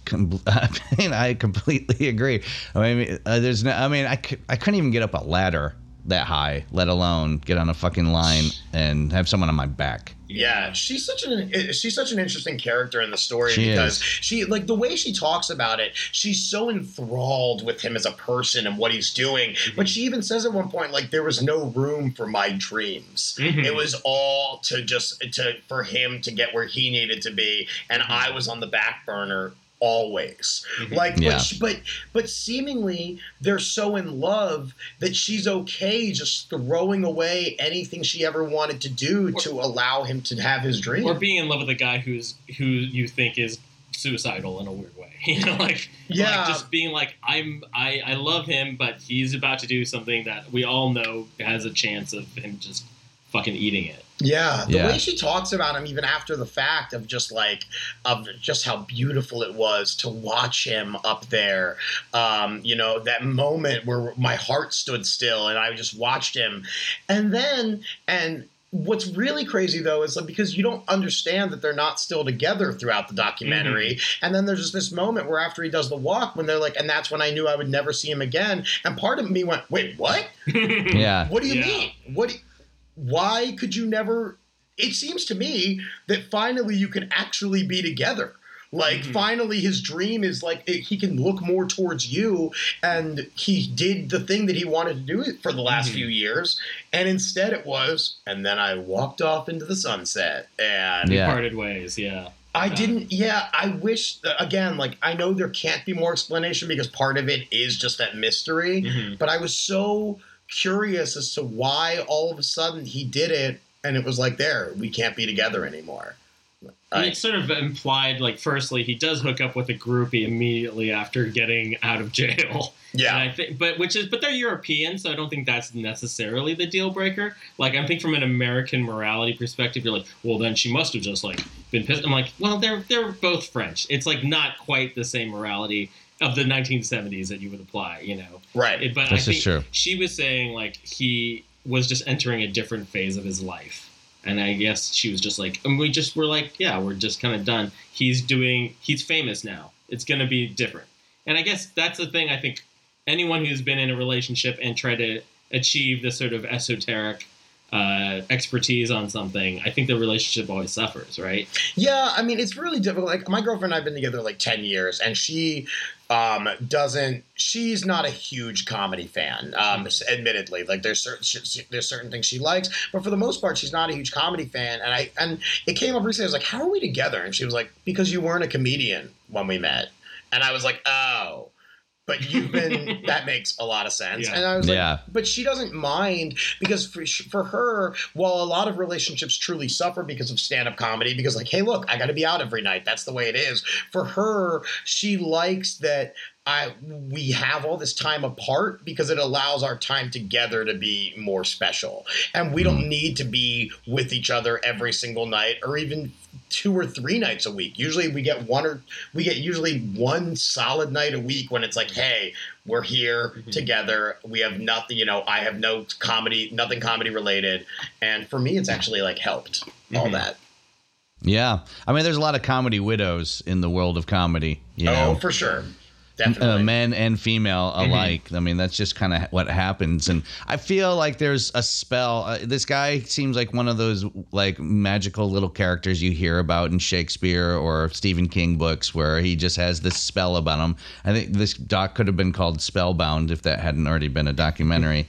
com- I mean, I completely agree. I mean, uh, there's no. I mean, I, c- I couldn't even get up a ladder that high, let alone get on a fucking line and have someone on my back. Yeah, she's such an she's such an interesting character in the story she because is. she like the way she talks about it, she's so enthralled with him as a person and what he's doing. Mm-hmm. But she even says at one point, like, there was no room for my dreams. Mm-hmm. It was all to just to for him to get where he needed to be, and mm-hmm. I was on the back burner. Always. Mm-hmm. Like, yeah. but, she, but but seemingly they're so in love that she's okay just throwing away anything she ever wanted to do or, to allow him to have his dream. Or being in love with a guy who's who you think is suicidal in a weird way. You know, like, yeah. like just being like, I'm I, I love him, but he's about to do something that we all know has a chance of him just fucking eating it. Yeah, the yeah. way she talks about him even after the fact of just like of just how beautiful it was to watch him up there. Um, you know, that moment where my heart stood still and I just watched him. And then and what's really crazy though is like because you don't understand that they're not still together throughout the documentary. Mm-hmm. And then there's just this moment where after he does the walk when they're like, and that's when I knew I would never see him again. And part of me went, wait, what? Yeah. What do you yeah. mean? What do you, Why could you never – it seems to me that finally you can actually be together. Like, mm-hmm. finally his dream is like it, he can look more towards you, and he did the thing that he wanted to do for the last mm-hmm. few years, and instead it was, and then I walked off into the sunset. And yeah. parted ways, yeah. I didn't – yeah, I wish – again, like, I know there can't be more explanation because part of it is just that mystery, mm-hmm. but I was so – curious as to why all of a sudden he did it and it was like, there, we can't be together anymore. And it's sort of implied, like, firstly, he does hook up with a groupie immediately after getting out of jail. Yeah. And I think, but which is, but they're European, so I don't think that's necessarily the deal breaker. Like, I think from an American morality perspective, you're like, well, then she must have just like been pissed. I'm like, well, they're they're both French. It's like not quite the same morality of the nineteen seventies that you would apply, you know. Right. It, but this I is think true. She was saying like he was just entering a different phase of his life. And I guess she was just like, and we just were like, yeah, we're just kind of done. He's doing, he's famous now. It's going to be different. And I guess that's the thing. I think anyone who's been in a relationship and tried to achieve this sort of esoteric uh, expertise on something, I think the relationship always suffers, right? Yeah, I mean, it's really difficult. Like, my girlfriend and I have been together like ten years, and she um, doesn't, she's not a huge comedy fan, um, mm-hmm. admittedly. Like, there's certain, she, there's certain things she likes, but for the most part, she's not a huge comedy fan. And I, and it came up recently, I was like, how are we together? And she was like, because you weren't a comedian when we met. And I was like, oh. But you've been, that makes a lot of sense. Yeah. And I was like, yeah. but she doesn't mind because for, for her, while a lot of relationships truly suffer because of stand-up comedy, because like, hey, look, I got to be out every night. That's the way it is. For her, she likes that I we have all this time apart because it allows our time together to be more special. And we don't need to be with each other every single night or even two or three nights a week. Usually we get one or we get usually one solid night a week when it's like, hey, we're here mm-hmm. together. We have nothing, you know, I have no comedy, nothing comedy related. And for me, it's actually like helped mm-hmm. all that. Yeah. I mean, there's a lot of comedy widows in the world of comedy. You oh, know? for sure. Definitely. Uh, men and female alike. Mm-hmm. I mean, that's just kind of what happens. And I feel like there's a spell. Uh, this guy seems like one of those like magical little characters you hear about in Shakespeare or Stephen King books where he just has this spell about him. I think this doc could have been called Spellbound if that hadn't already been a documentary.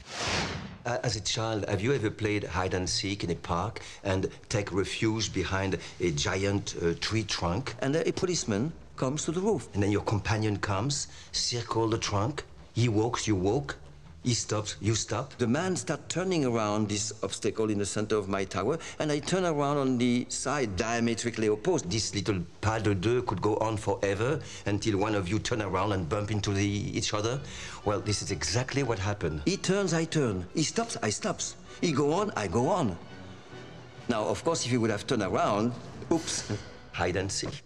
Uh, as a child, have you ever played hide and seek in a park and take refuge behind a giant uh, tree trunk and a policeman comes to the roof, and then your companion comes, circle the trunk, he walks, you walk, he stops, you stop. The man starts turning around this obstacle in the center of my tower, and I turn around on the side, diametrically opposed. This little pas de deux could go on forever until one of you turn around and bump into the, each other. Well, this is exactly what happened. He turns, I turn. He stops, I stops. He go on, I go on. Now, of course, if he would have turned around, oops, hide and seek.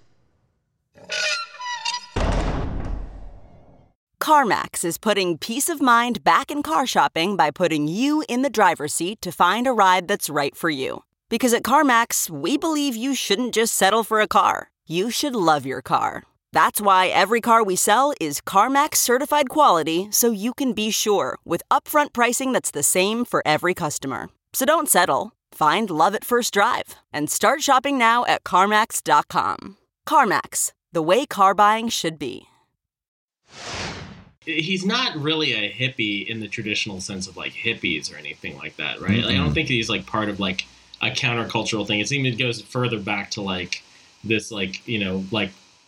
CarMax is putting peace of mind back in car shopping by putting you in the driver's seat to find a ride that's right for you. Because at CarMax, we believe you shouldn't just settle for a car. You should love your car. That's why every car we sell is CarMax certified quality, so you can be sure with upfront pricing that's the same for every customer. So don't settle. Find love at first drive and start shopping now at CarMax dot com. CarMax, the way car buying should be. He's not really a hippie in the traditional sense of like hippies or anything like that, right? Mm-hmm. Like, I don't think he's like part of like a countercultural thing. It seems it goes further back to like this, like, you know, like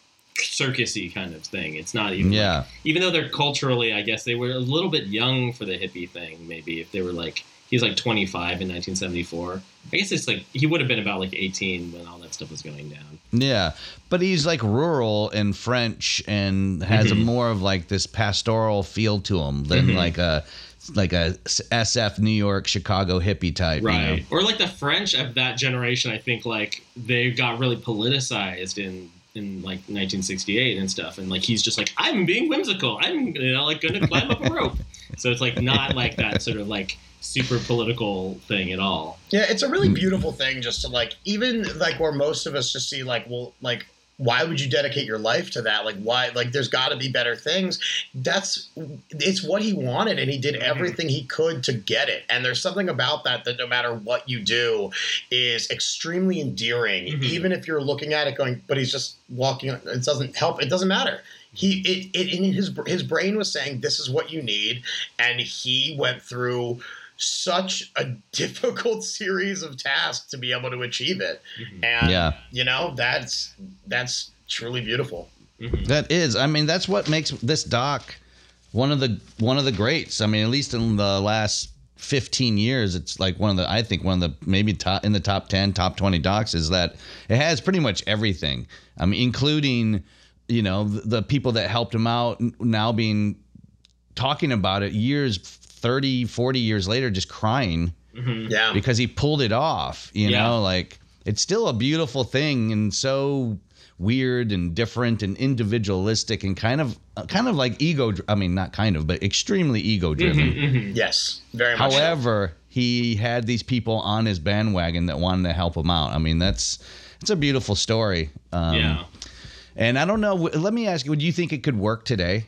circusy kind of thing. It's not even yeah. like, even though they're culturally, I guess they were a little bit young for the hippie thing. Maybe if they were like, he's like twenty-five in nineteen seventy-four. I guess it's like he would have been about like eighteen when all that stuff was going down. Yeah, but he's like rural and French and has Mm-hmm. a more of like this pastoral feel to him than Mm-hmm. like a like a S F New York Chicago hippie type, Right. You know? Or like the French of that generation, I think like they got really politicized in in like nineteen sixty-eight and stuff, and like he's just like, I'm being whimsical, I'm, you know, like gonna climb up a rope. So it's like not like that sort of like super political thing at all. Yeah, it's a really beautiful thing just to like, even like where most of us just see like, well, like, why would you dedicate your life to that? Like, why? Like, there's got to be better things. That's, it's what he wanted, and he did everything he could to get it. And there's something about that that no matter what you do is extremely endearing, Mm-hmm. even if you're looking at it going, but he's just walking, it doesn't help, it doesn't matter. He, it, it, in his, his brain was saying, this is what you need, and he went through such a difficult series of tasks to be able to achieve it. Mm-hmm. And, Yeah. you know, that's that's truly beautiful. Mm-hmm. That is, I mean, that's what makes this doc one of the one of the greats. I mean, at least in the last fifteen years, it's like one of the, I think one of the maybe top in the top ten, top twenty docs is that it has pretty much everything. I mean, including, you know, the, the people that helped him out now being talking about it years, thirty, forty years later, just crying Mm-hmm. Yeah. because he pulled it off, you Yeah. know, like it's still a beautiful thing and so weird and different and individualistic and kind of kind of like ego, I mean, not kind of, but extremely ego driven. Mm-hmm. Yes, very much so. However, he had these people on his bandwagon that wanted to help him out. I mean, that's it's a beautiful story. Um, Yeah. And I don't know, let me ask you, would you think it could work today?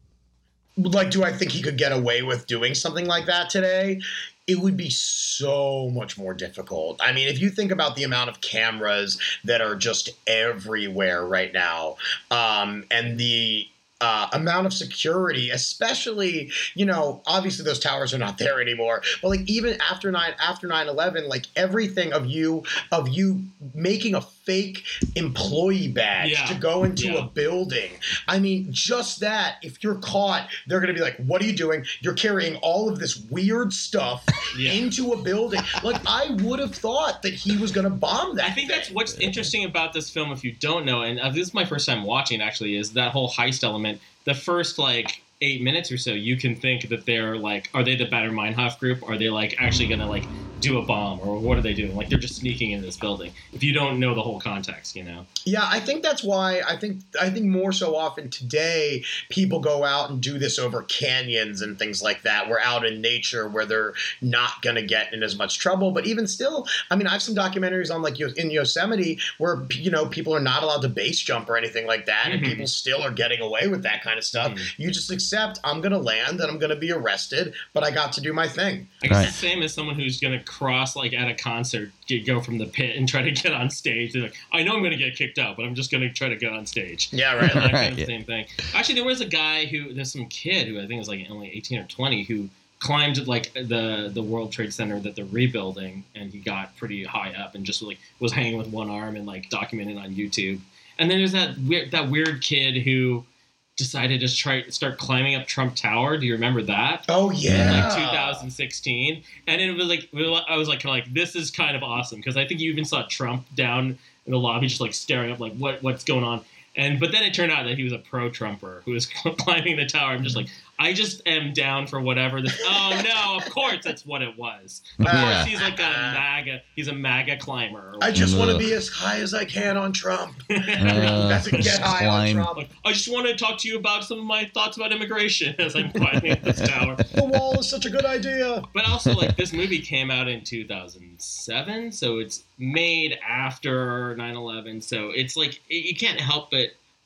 Like, do I think he could get away with doing something like that today? It would be so much more difficult. I mean, if you think about the amount of cameras that are just everywhere right now, um, and the uh, amount of security, especially, you know, obviously those towers are not there anymore, but like even after nine after nine eleven, like everything of you of you making a fake employee badge Yeah. to go into Yeah. a building. I mean, just that, if you're caught, they're going to be like, what are you doing? You're carrying all of this weird stuff Yeah. into a building. Like, I would have thought that he was going to bomb that I think that's thing. what's interesting about this film, if you don't know, and uh, this is my first time watching actually, is that whole heist element. The first like eight minutes or so, you can think that they're like, are they the Bader Meinhof group? Are they like actually going to like do a bomb, or what are they doing? Like they're just sneaking into this building. If you don't know the whole context, you know. Yeah, I think that's why I think I think more so often today people go out and do this over canyons and things like that. We're out in nature where they're not going to get in as much trouble. But even still, I mean, I've seen documentaries on like Yo- in Yosemite where, you know, people are not allowed to base jump or anything like that, and Mhm. people still are getting away with that kind of stuff. Mhm. You just accept, I'm going to land and I'm going to be arrested, but I got to do my thing. I guess Right. the same as someone who's going to cross like at a concert, get, go from the pit and try to get on stage. They're like, I know I'm going to get kicked out, but I'm just going to try to get on stage. Yeah, right. That Right, kind of yeah. same thing. Actually, there was a guy who, there's some kid who I think was like only eighteen or twenty who climbed like the the World Trade Center that they're rebuilding, and he got pretty high up and just like was hanging with one arm and like documented on YouTube. And then there's that weird that weird kid who decided to try start climbing up Trump Tower. Do you remember that? Oh, In yeah. like two thousand sixteen, and it was like I was like kind of like this is kind of awesome because I think you even saw Trump down in the lobby just like staring up like what what's going on. And but then it turned out that he was a pro-Trumper who was climbing the tower. I'm just like, I just am down for whatever this. Oh no, of course that's what it was. Of Yeah. course he's like a MAGA. He's a MAGA climber. Or I just want to Ugh. be as high as I can on Trump. Uh, That's a get just high climb. on Trump. like, I just want to talk to you about some of my thoughts about immigration as I'm climbing up this tower. The wall is such a good idea. But also, like, this movie came out in two thousand seven, so it's made after nine eleven. So it's like, you can't help but,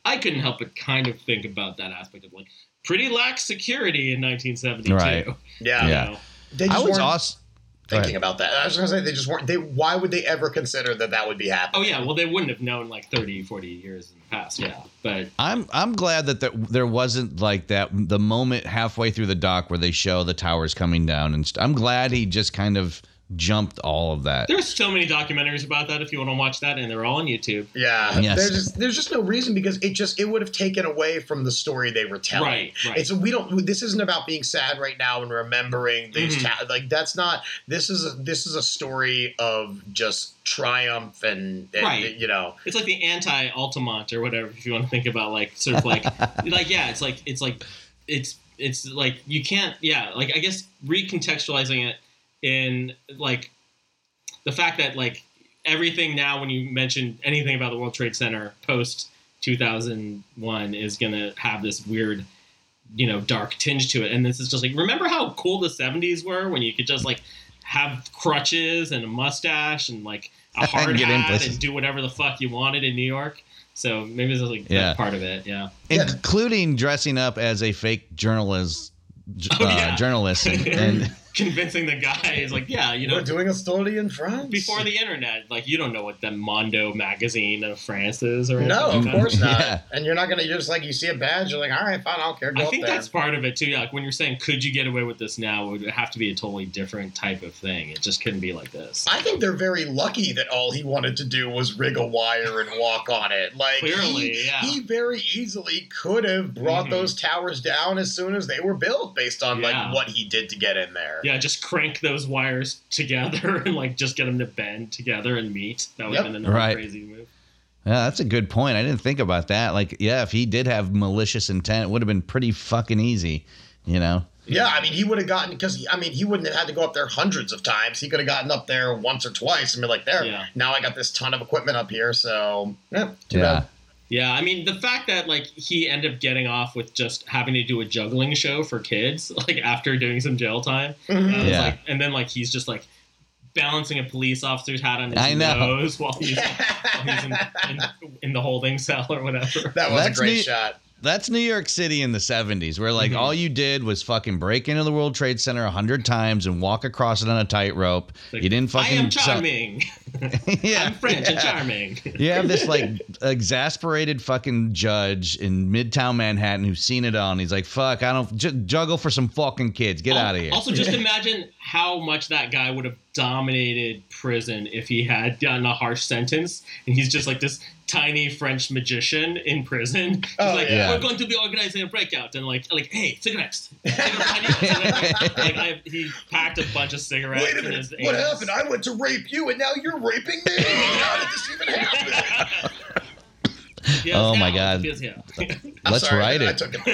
I couldn't help but kind of think about that aspect of like pretty lax security in nineteen seventy-two. Right. Yeah. Yeah. You know? They just I was weren't awesome. thinking about that. I was going to say they just weren't. They why would they ever consider that that would be happening? Oh yeah, well they wouldn't have known like thirty, forty years in the past. Yeah, but I'm I'm glad that there, there wasn't like that the moment halfway through the doc where they show the towers coming down, and st- I'm glad he just kind of jumped all of that. there's so many documentaries about that if you want to watch that, and they're all on YouTube. Yeah, Yes. there's just there's just no reason because it just it would have taken away from the story they were telling. Right, right. It's we don't. This isn't about being sad right now and remembering these Mhm. ta- like that's not. This is a, this is a story of just triumph and, and Right. you know. It's like the anti-Altamont or whatever, if you want to think about like sort of like like yeah, it's like it's like it's it's like you can't yeah like I guess recontextualizing it in like the fact that like everything now when you mention anything about the World Trade Center post two thousand one is gonna have this weird, you know, dark tinge to it, and this is just like remember how cool the seventies were when you could just like have crutches and a mustache and like a hard Get in hat places. and do whatever the fuck you wanted in New York. So maybe this is like Yeah. that's part of it. Yeah. Including dressing up as a fake journalist, j- Oh, uh, yeah. journalist, and, and Convincing the guy is like, yeah, you know, We're doing a story in France before the internet, like you don't know what the Mondo magazine of France is or No, anything of like that. course not. Yeah. And you're not gonna. You're just like you see a badge. You're like, all right, fine, I don't care. Go I up think there. that's part of it too. Yeah, like when you're saying, could you get away with this now? It would have to be a totally different type of thing. It just couldn't be like this. I think they're very lucky that all he wanted to do was rig a wire and walk on it. Like Clearly, he, yeah. he very easily could have brought Mhm. those towers down as soon as they were built, based on Yeah. like what he did to get in there. Yeah, just crank those wires together and like just get them to bend together and meet. That would Yep. have been another Right. crazy move. yeah, that's a good point. I didn't think about that. Like, yeah, if he did have malicious intent, it would have been pretty fucking easy, you know. Yeah, I mean, he would have gotten because I mean, he wouldn't have had to go up there hundreds of times. He could have gotten up there once or twice and be like, "There, Yeah. now I got this ton of equipment up here." So yeah, too Yeah. bad. Yeah, I mean the fact that like he ended up getting off with just having to do a juggling show for kids, like after doing some jail time, Mhm. and, Yeah. like, and then like he's just like balancing a police officer's hat on his I know. nose while he's, while he's in, in, in the holding cell or whatever. That was That's a great neat. shot. That's New York City in the seventies, where like Mhm. all you did was fucking break into the World Trade Center a hundred times and walk across it on a tightrope. Like, You didn't fucking. I am sell- charming. yeah, I'm French and yeah. charming. You have this like exasperated fucking judge in Midtown Manhattan who's seen it all, and he's like, "Fuck, I don't j- juggle for some fucking kids. Get Al- out of here." Also, just imagine how much that guy would have dominated prison if he had gotten a harsh sentence, and he's just like this tiny French magician in prison. He's Oh, like, yeah. we're going to be organizing a breakout, and like, like, hey, cigarettes. cigarettes I need cigarettes. Like, I, he packed a bunch of cigarettes. Wait a in minute, his what anus. happened? I went to rape you, and now you're raping me. How did this even happen? Yes, Oh, my now, God. yes, yeah. I'm Let's sorry, write I it. took it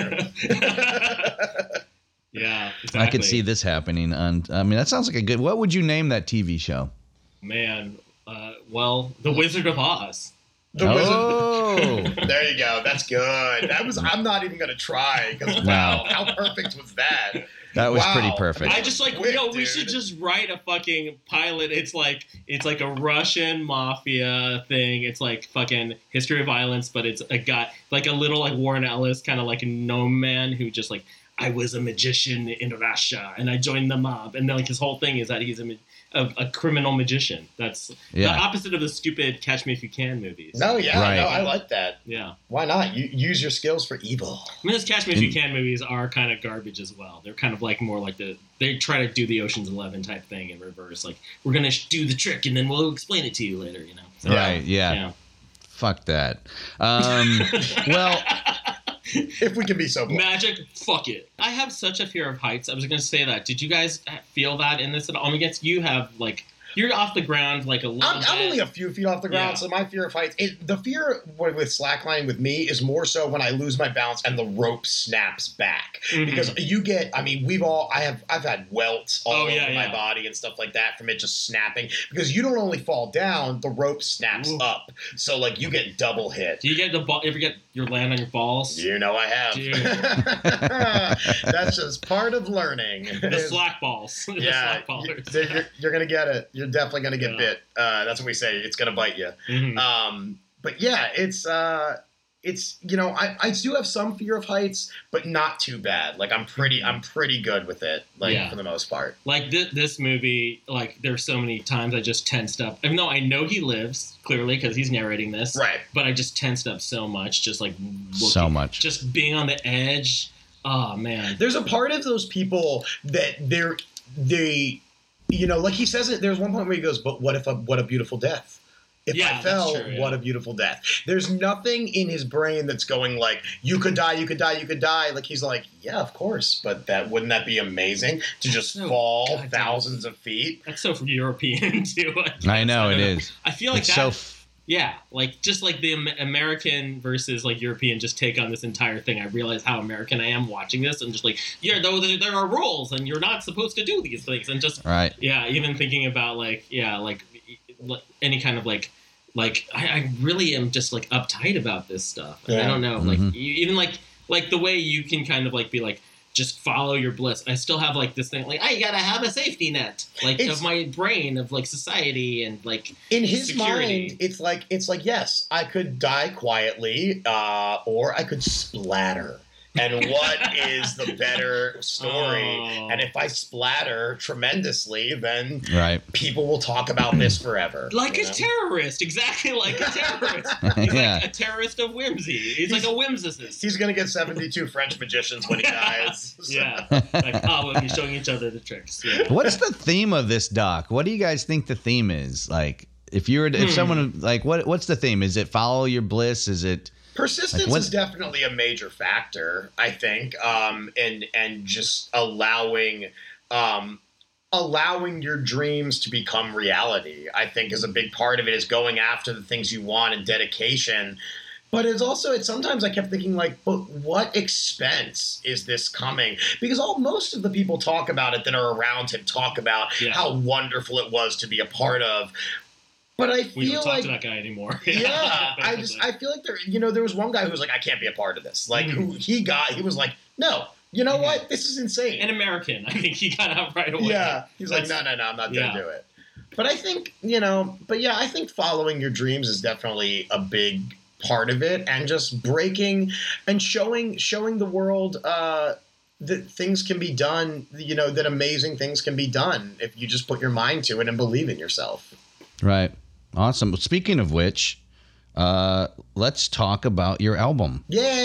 there. Yeah, exactly. I could see this happening on. I mean, that sounds like a good. What would you name that T V show? Man, uh, well, The Wizard of Oz. The Oh. Wizard. There you go. That's good. That was. I'm not even gonna try because wow, how perfect was that? That was Wow. pretty perfect. I just like, Quick, yo, we dude. should just write a fucking pilot. It's like it's like a Russian mafia thing. It's like fucking history of violence, but it's a guy like a little like Warren Ellis, kind of like a gnome man who just like I was a magician in Russia and I joined the mob, and then like his whole thing is that he's a, a, a criminal magician. That's Yeah. the opposite of the stupid Catch Me If You Can movies. No, yeah, Right. no, I like that. Yeah. Why not? You use your skills for evil. I mean, those Catch Me If You Can movies are kind of garbage as well. They're kind of like more like the they try to do the Ocean's Eleven type thing in reverse. Like we're gonna sh- do the trick and then we'll explain it to you later. You know? So, Right. Yeah. yeah. Fuck that. Um, well, If we can be so blunt. Magic, fuck it. I have such a fear of heights. I was gonna say that. Did you guys feel that in this at all? I guess you have like you're off the ground like a little. I'm, I'm bit. only a few feet off the ground, Yeah. so my fear of heights. It, the fear with, with slacklining with me is more so when I lose my balance and the rope snaps back. Mhm. Because you get, I mean, we've all, I have, I've had welts all Oh, over yeah, my yeah. body and stuff like that from it just snapping. Because you don't only fall down, the rope snaps Oof. up, so like you get double hit. Do you get the ball? Ever get your land on your balls? You know I have. Dude. That's just part of learning. The slack balls. The Yeah, slack ballers. you're, you're, you're gonna get it. You're definitely gonna get Yeah. bit. Uh, that's what we say. It's gonna bite you. Mhm. Um, but yeah, it's uh, it's, you know, I, I do have some fear of heights, but not too bad. Like, I'm pretty, I'm pretty good with it, like, Yeah. for the most part. Like, th- this movie, like, there's so many times I just tensed up. Even though I know he lives, clearly, because he's narrating this. Right. But I just tensed up so much, just, like, looking, So much. Just being on the edge. Oh, man. There's a part of those people that they're, they, you know, like he says it, there's one point where he goes, but what if, a, what a beautiful death. If Yeah, I fell, that's true, yeah. what a beautiful death. There's nothing in his brain that's going like, you could die, you could die, you could die. Like, he's like, yeah, of course. But that wouldn't that be amazing to just So fall goddamn- thousands of feet? That's so European, too. I, guess. I know I it don't know. is. I feel like it's that. so. F- Yeah, like just like the Am- American versus like European just take on this entire thing. I realize how American I am watching this, and just like, yeah, though there, there are rules, and you're not supposed to do these things, and just right. yeah, even thinking about like yeah, like like, any kind of like like I, I really am just like uptight about this stuff, and Yeah. I don't know, Mhm. like you, even like like the way you can kind of like be like. Just follow your bliss. I still have like this thing, like I gotta have a safety net, like It's- of my brain, of like society and like In his security. mind, it's like it's like yes, I could die quietly, uh, or I could splatter. And what is the better story? Oh. And if I splatter tremendously, then Right. people will talk about this forever. Like you a know? terrorist, exactly like a terrorist. He's Yeah. like a terrorist of whimsy. He's like a whimsicist. He's gonna get seventy-two French magicians when he dies. Yeah. Like, oh, we'll be showing each other the tricks. Yeah. What's the theme of this doc? What do you guys think the theme is? Like, if you were, to, if Hmm. someone like, what what's the theme? Is it follow your bliss? Is it Persistence Like, what- is definitely a major factor, I think, um, and and just allowing um, allowing your dreams to become reality, I think, is a big part of it. Is going after the things you want and dedication. But it's also, it's sometimes I kept thinking like, but what expense is this coming? Because all most of the people talk about it that are around him talk about Yeah. how wonderful it was to be a part of. But I We feel don't talk like to that guy anymore. yeah, I just basically. I feel like there. You know, there was one guy who was like, I can't be a part of this. Like, who he got, he was like, no, you know what? This is insane. An American. I think he got out right away. Yeah, he's like, no, That's- no, no, I'm not gonna yeah. do it. But I think you know, but yeah, I think following your dreams is definitely a big part of it, and just breaking and showing showing the world. Uh, that things can be done, you know, that amazing things can be done if you just put your mind to it and believe in yourself. right? Awesome. Speaking of which, uh, let's talk about your album.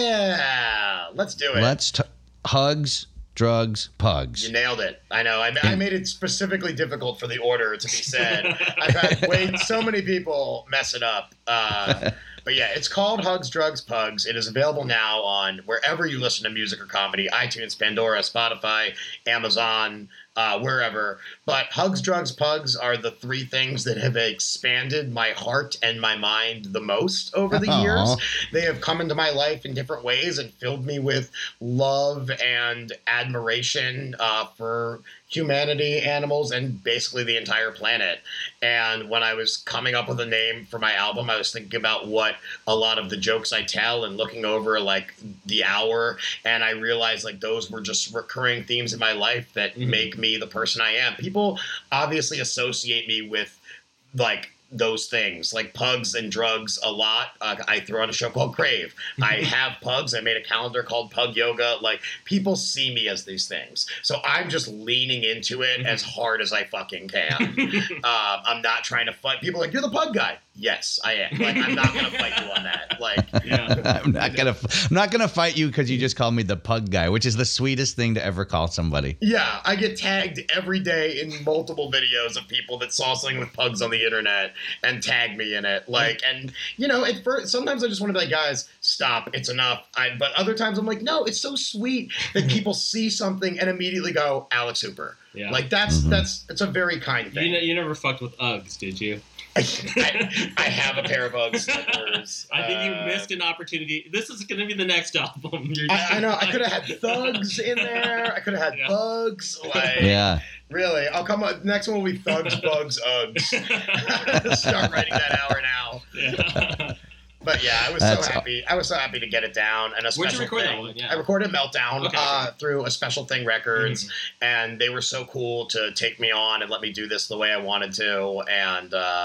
Yeah, let's do it. Let's t- hugs, drugs, pugs. You nailed it. I know. I, I made it specifically difficult for the order to be said. I've had way so many people mess it up. Uh, but yeah, it's called Hugs, Drugs, Pugs. It is available now on wherever you listen to music or comedy: iTunes, Pandora, Spotify, Amazon, uh, wherever. But Hugs, Drugs, Pugs are the three things that have expanded my heart and my mind the most over the Aw. years. They have come into my life in different ways and filled me with love and admiration uh, for humanity, animals, and basically the entire planet. And when I was coming up with a name for my album, I was thinking about what a lot of the jokes I tell and looking over like the hour, and I realized like those were just recurring themes in my life that Mhm. make me the person I am. People obviously associate me with like those things like pugs and drugs a lot. Uh, I throw on a show called Crave. I have pugs. I made a calendar called Pug Yoga. Like people see me as these things. So I'm just leaning into it as hard as I fucking can. uh, I'm not trying to fight. People are like, you're the pug guy. Yes, I am. Like I'm not going to fight you on that. Like, Yeah. I'm not gonna. I'm not gonna fight you because you just called me the pug guy, which is the sweetest thing to ever call somebody. yeah, I get tagged every day in multiple videos of people that saw something with pugs on the internet and tag me in it. Like, and you know, at first, sometimes I just want to be like, guys, stop, it's enough. I, but other times I'm like, no, it's so sweet that people see something and immediately go, Alex Hooper. Yeah. Like that's Mhm. that's it's a very kind thing. You, know, you never fucked with Uggs, did you? I, I have a pair of Ugg slippers. I think you Uh, missed an opportunity. This is going to be the next album. You're just I, I know. I gonna- could have had thugs in there. I could have had Yeah. bugs. Like, Yeah. really, I'll come up. Next one will be thugs, bugs, Uggs. Start writing that hour now. Yeah. But yeah, I was That's- so happy. I was so happy to get it down. And a Where'd you special record that thing. one? Yeah. I recorded Meltdown Okay, uh, okay. through a Special Thing Records, Mm-hmm. and they were so cool to take me on and let me do this the way I wanted to. And uh,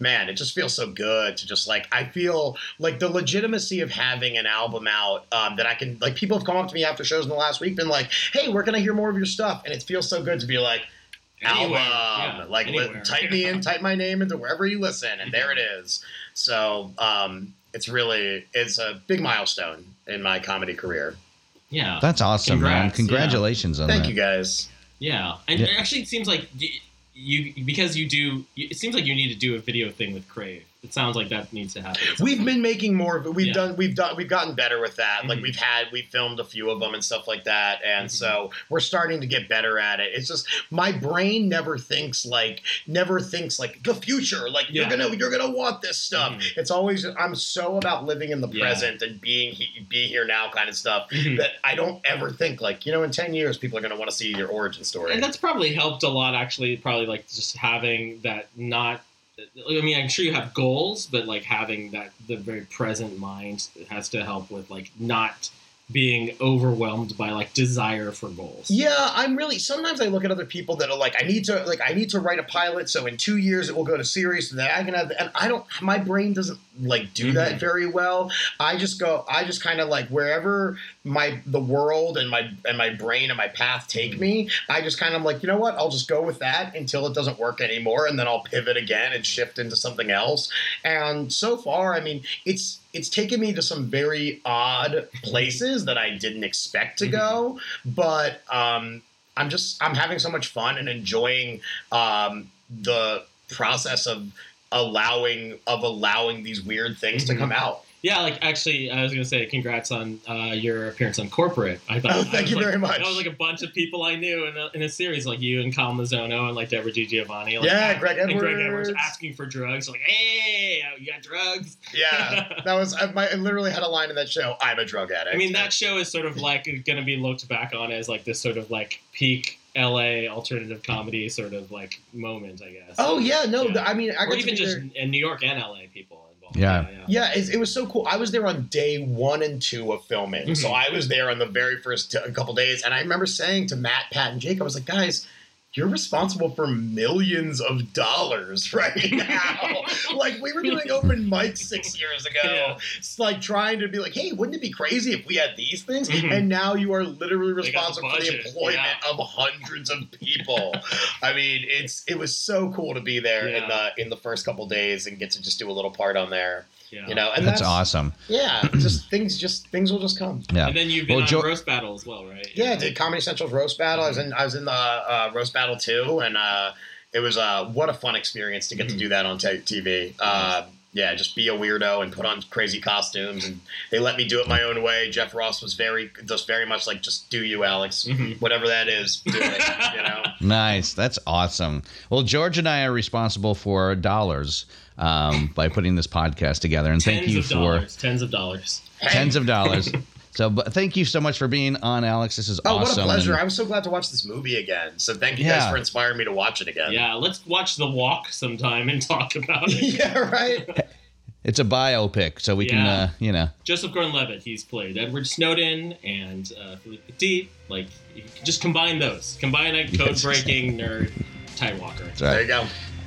man, it just feels so good to just like, I feel like the legitimacy of having an album out um, that I can, like, people have come up to me after shows in the last week, been like, hey, where can I hear more of your stuff? And it feels so good to be like, Anywhere, album, yeah, like li- type me in, type my name into wherever you listen, and there it is. So um, it's really, it's a big milestone in my comedy career. Yeah. That's awesome, Congrats, man. Congratulations yeah. on Thank that. you guys. Yeah. And Yeah. actually it seems like you, you, because you do, it seems like you need to do a video thing with Crave. It sounds like that needs to happen. We've been making more of it. We've Yeah. done, we've done, we've gotten better with that. Mm-hmm. Like we've had, we filmed a few of them and stuff like that. And Mm-hmm. so we're starting to get better at it. It's just, my brain never thinks like, never thinks like the future. Like Yeah. you're going to, you're going to want this stuff. Mhm. It's always, I'm so about living in the Yeah. present and being, he, be here now kind of stuff Mhm. that I don't ever think like, you know, in ten years, people are going to want to see your origin story. And that's probably helped a lot, actually, probably like just having that not, I mean, I'm sure you have goals, but like having that, the very present mind has to help with like not being overwhelmed by like desire for goals. Yeah, I'm really, sometimes I look at other people that are like, I need to, like, I need to write a pilot, so in two years it will go to series, so that I can have, and I don't, my brain doesn't, like, do Mhm. that very well. I just go, I just kind of, like, wherever my, the world and my, and my brain and my path take me, I just kind of, like, you know what, I'll just go with that until it doesn't work anymore, and then I'll pivot again and shift into something else. And so far, I mean, it's, it's taken me to some very odd places that I didn't expect to go, but um, I'm just I'm having so much fun and enjoying um, the process of allowing of allowing these weird things to come out. Yeah, like actually, I was gonna say congrats on uh, your appearance on Corporate. I thought. Oh, thank I was you like, very much. That was like a bunch of people I knew in a, in a series, like you and Kyle Mazzono and like Deborah Di Giovanni. Like, Yeah, Greg and Greg Edwards. Edwards asking for drugs. Like, hey, you got drugs? Yeah, that was I, my, I literally had a line in that show. I'm a drug addict. I mean, that show is sort of like going to be looked back on as like this sort of like peak L A alternative comedy sort of like moment, I guess. Oh yeah, no, Yeah. I mean, I or got to even be just there- in New York and L A people involved. Yeah. yeah. Yeah, it, it was so cool. I was there on day one and two of filming. Mhm. So I was there on the very first t- couple days. And I remember saying to Matt, Pat, and Jake, I was like, guys, you're responsible for millions of dollars right now. Like, we were doing open mics six years ago. Yeah. It's like trying to be like, hey, wouldn't it be crazy if we had these things? Mhm. And now you are literally They got the responsible for the budget, employment yeah. of hundreds of people. I mean, it's it was so cool to be there in Yeah. the in the first couple days and get to just do a little part on there. Yeah. You know, and That's, that's, awesome. Yeah, just things, just things will just come. Yeah. And then you've been Well, on Jo- Roast Battle as well, right? Yeah, I did Comedy Central's roast battle. I was in, I was in the uh, roast battle too, and uh, it was uh, what a fun experience to get to do that on t- TV. Uh, yeah, just be a weirdo and put on crazy costumes, and they let me do it my own way. Jeff Ross was very, just very much like, just do you, Alex, Mhm. whatever that is, do it. You know. Nice. That's awesome. Well, George and I are responsible for dollars um, by putting this podcast together. And thank Tens you of for dollars. Tens of dollars. tens of dollars. So, but thank you so much for being on, Alex. This is Oh, awesome. what a pleasure! And- I was so glad to watch this movie again. So thank you Yeah. guys for inspiring me to watch it again. Yeah, let's watch The Walk sometime and talk about it. yeah, right. It's a biopic, so we can, Yeah. uh, you know. Joseph Gordon-Levitt, he's played Edward Snowden and uh, Philippe Petit. Like, you can just combine those. Combine a code-breaking nerd, Ty Walker. That's right. There you go.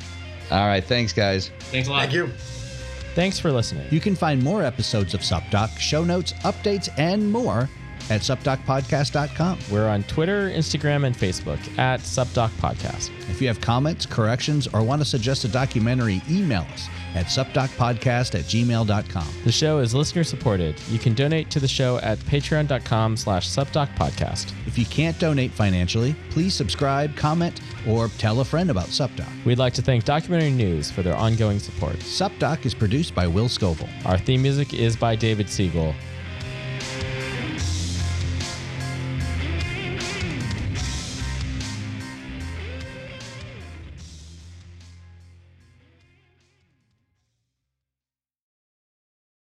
All right. Thanks, guys. Thanks a lot. Thank you. Thanks for listening. You can find more episodes of SupDoc, show notes, updates, and more at sup doc podcast dot com. We're on Twitter, Instagram, and Facebook at SupDoc Podcast. If you have comments, corrections, or want to suggest a documentary, email us at sup doc podcast at gmail dot com. The show is listener supported. You can donate to the show at patreon.com slash supdocpodcast. If you can't donate financially, please subscribe, comment, or tell a friend about SupDoc. We'd like to thank Documentary News for their ongoing support. SupDoc is produced by Will Scoville. Our theme music is by David Siegel.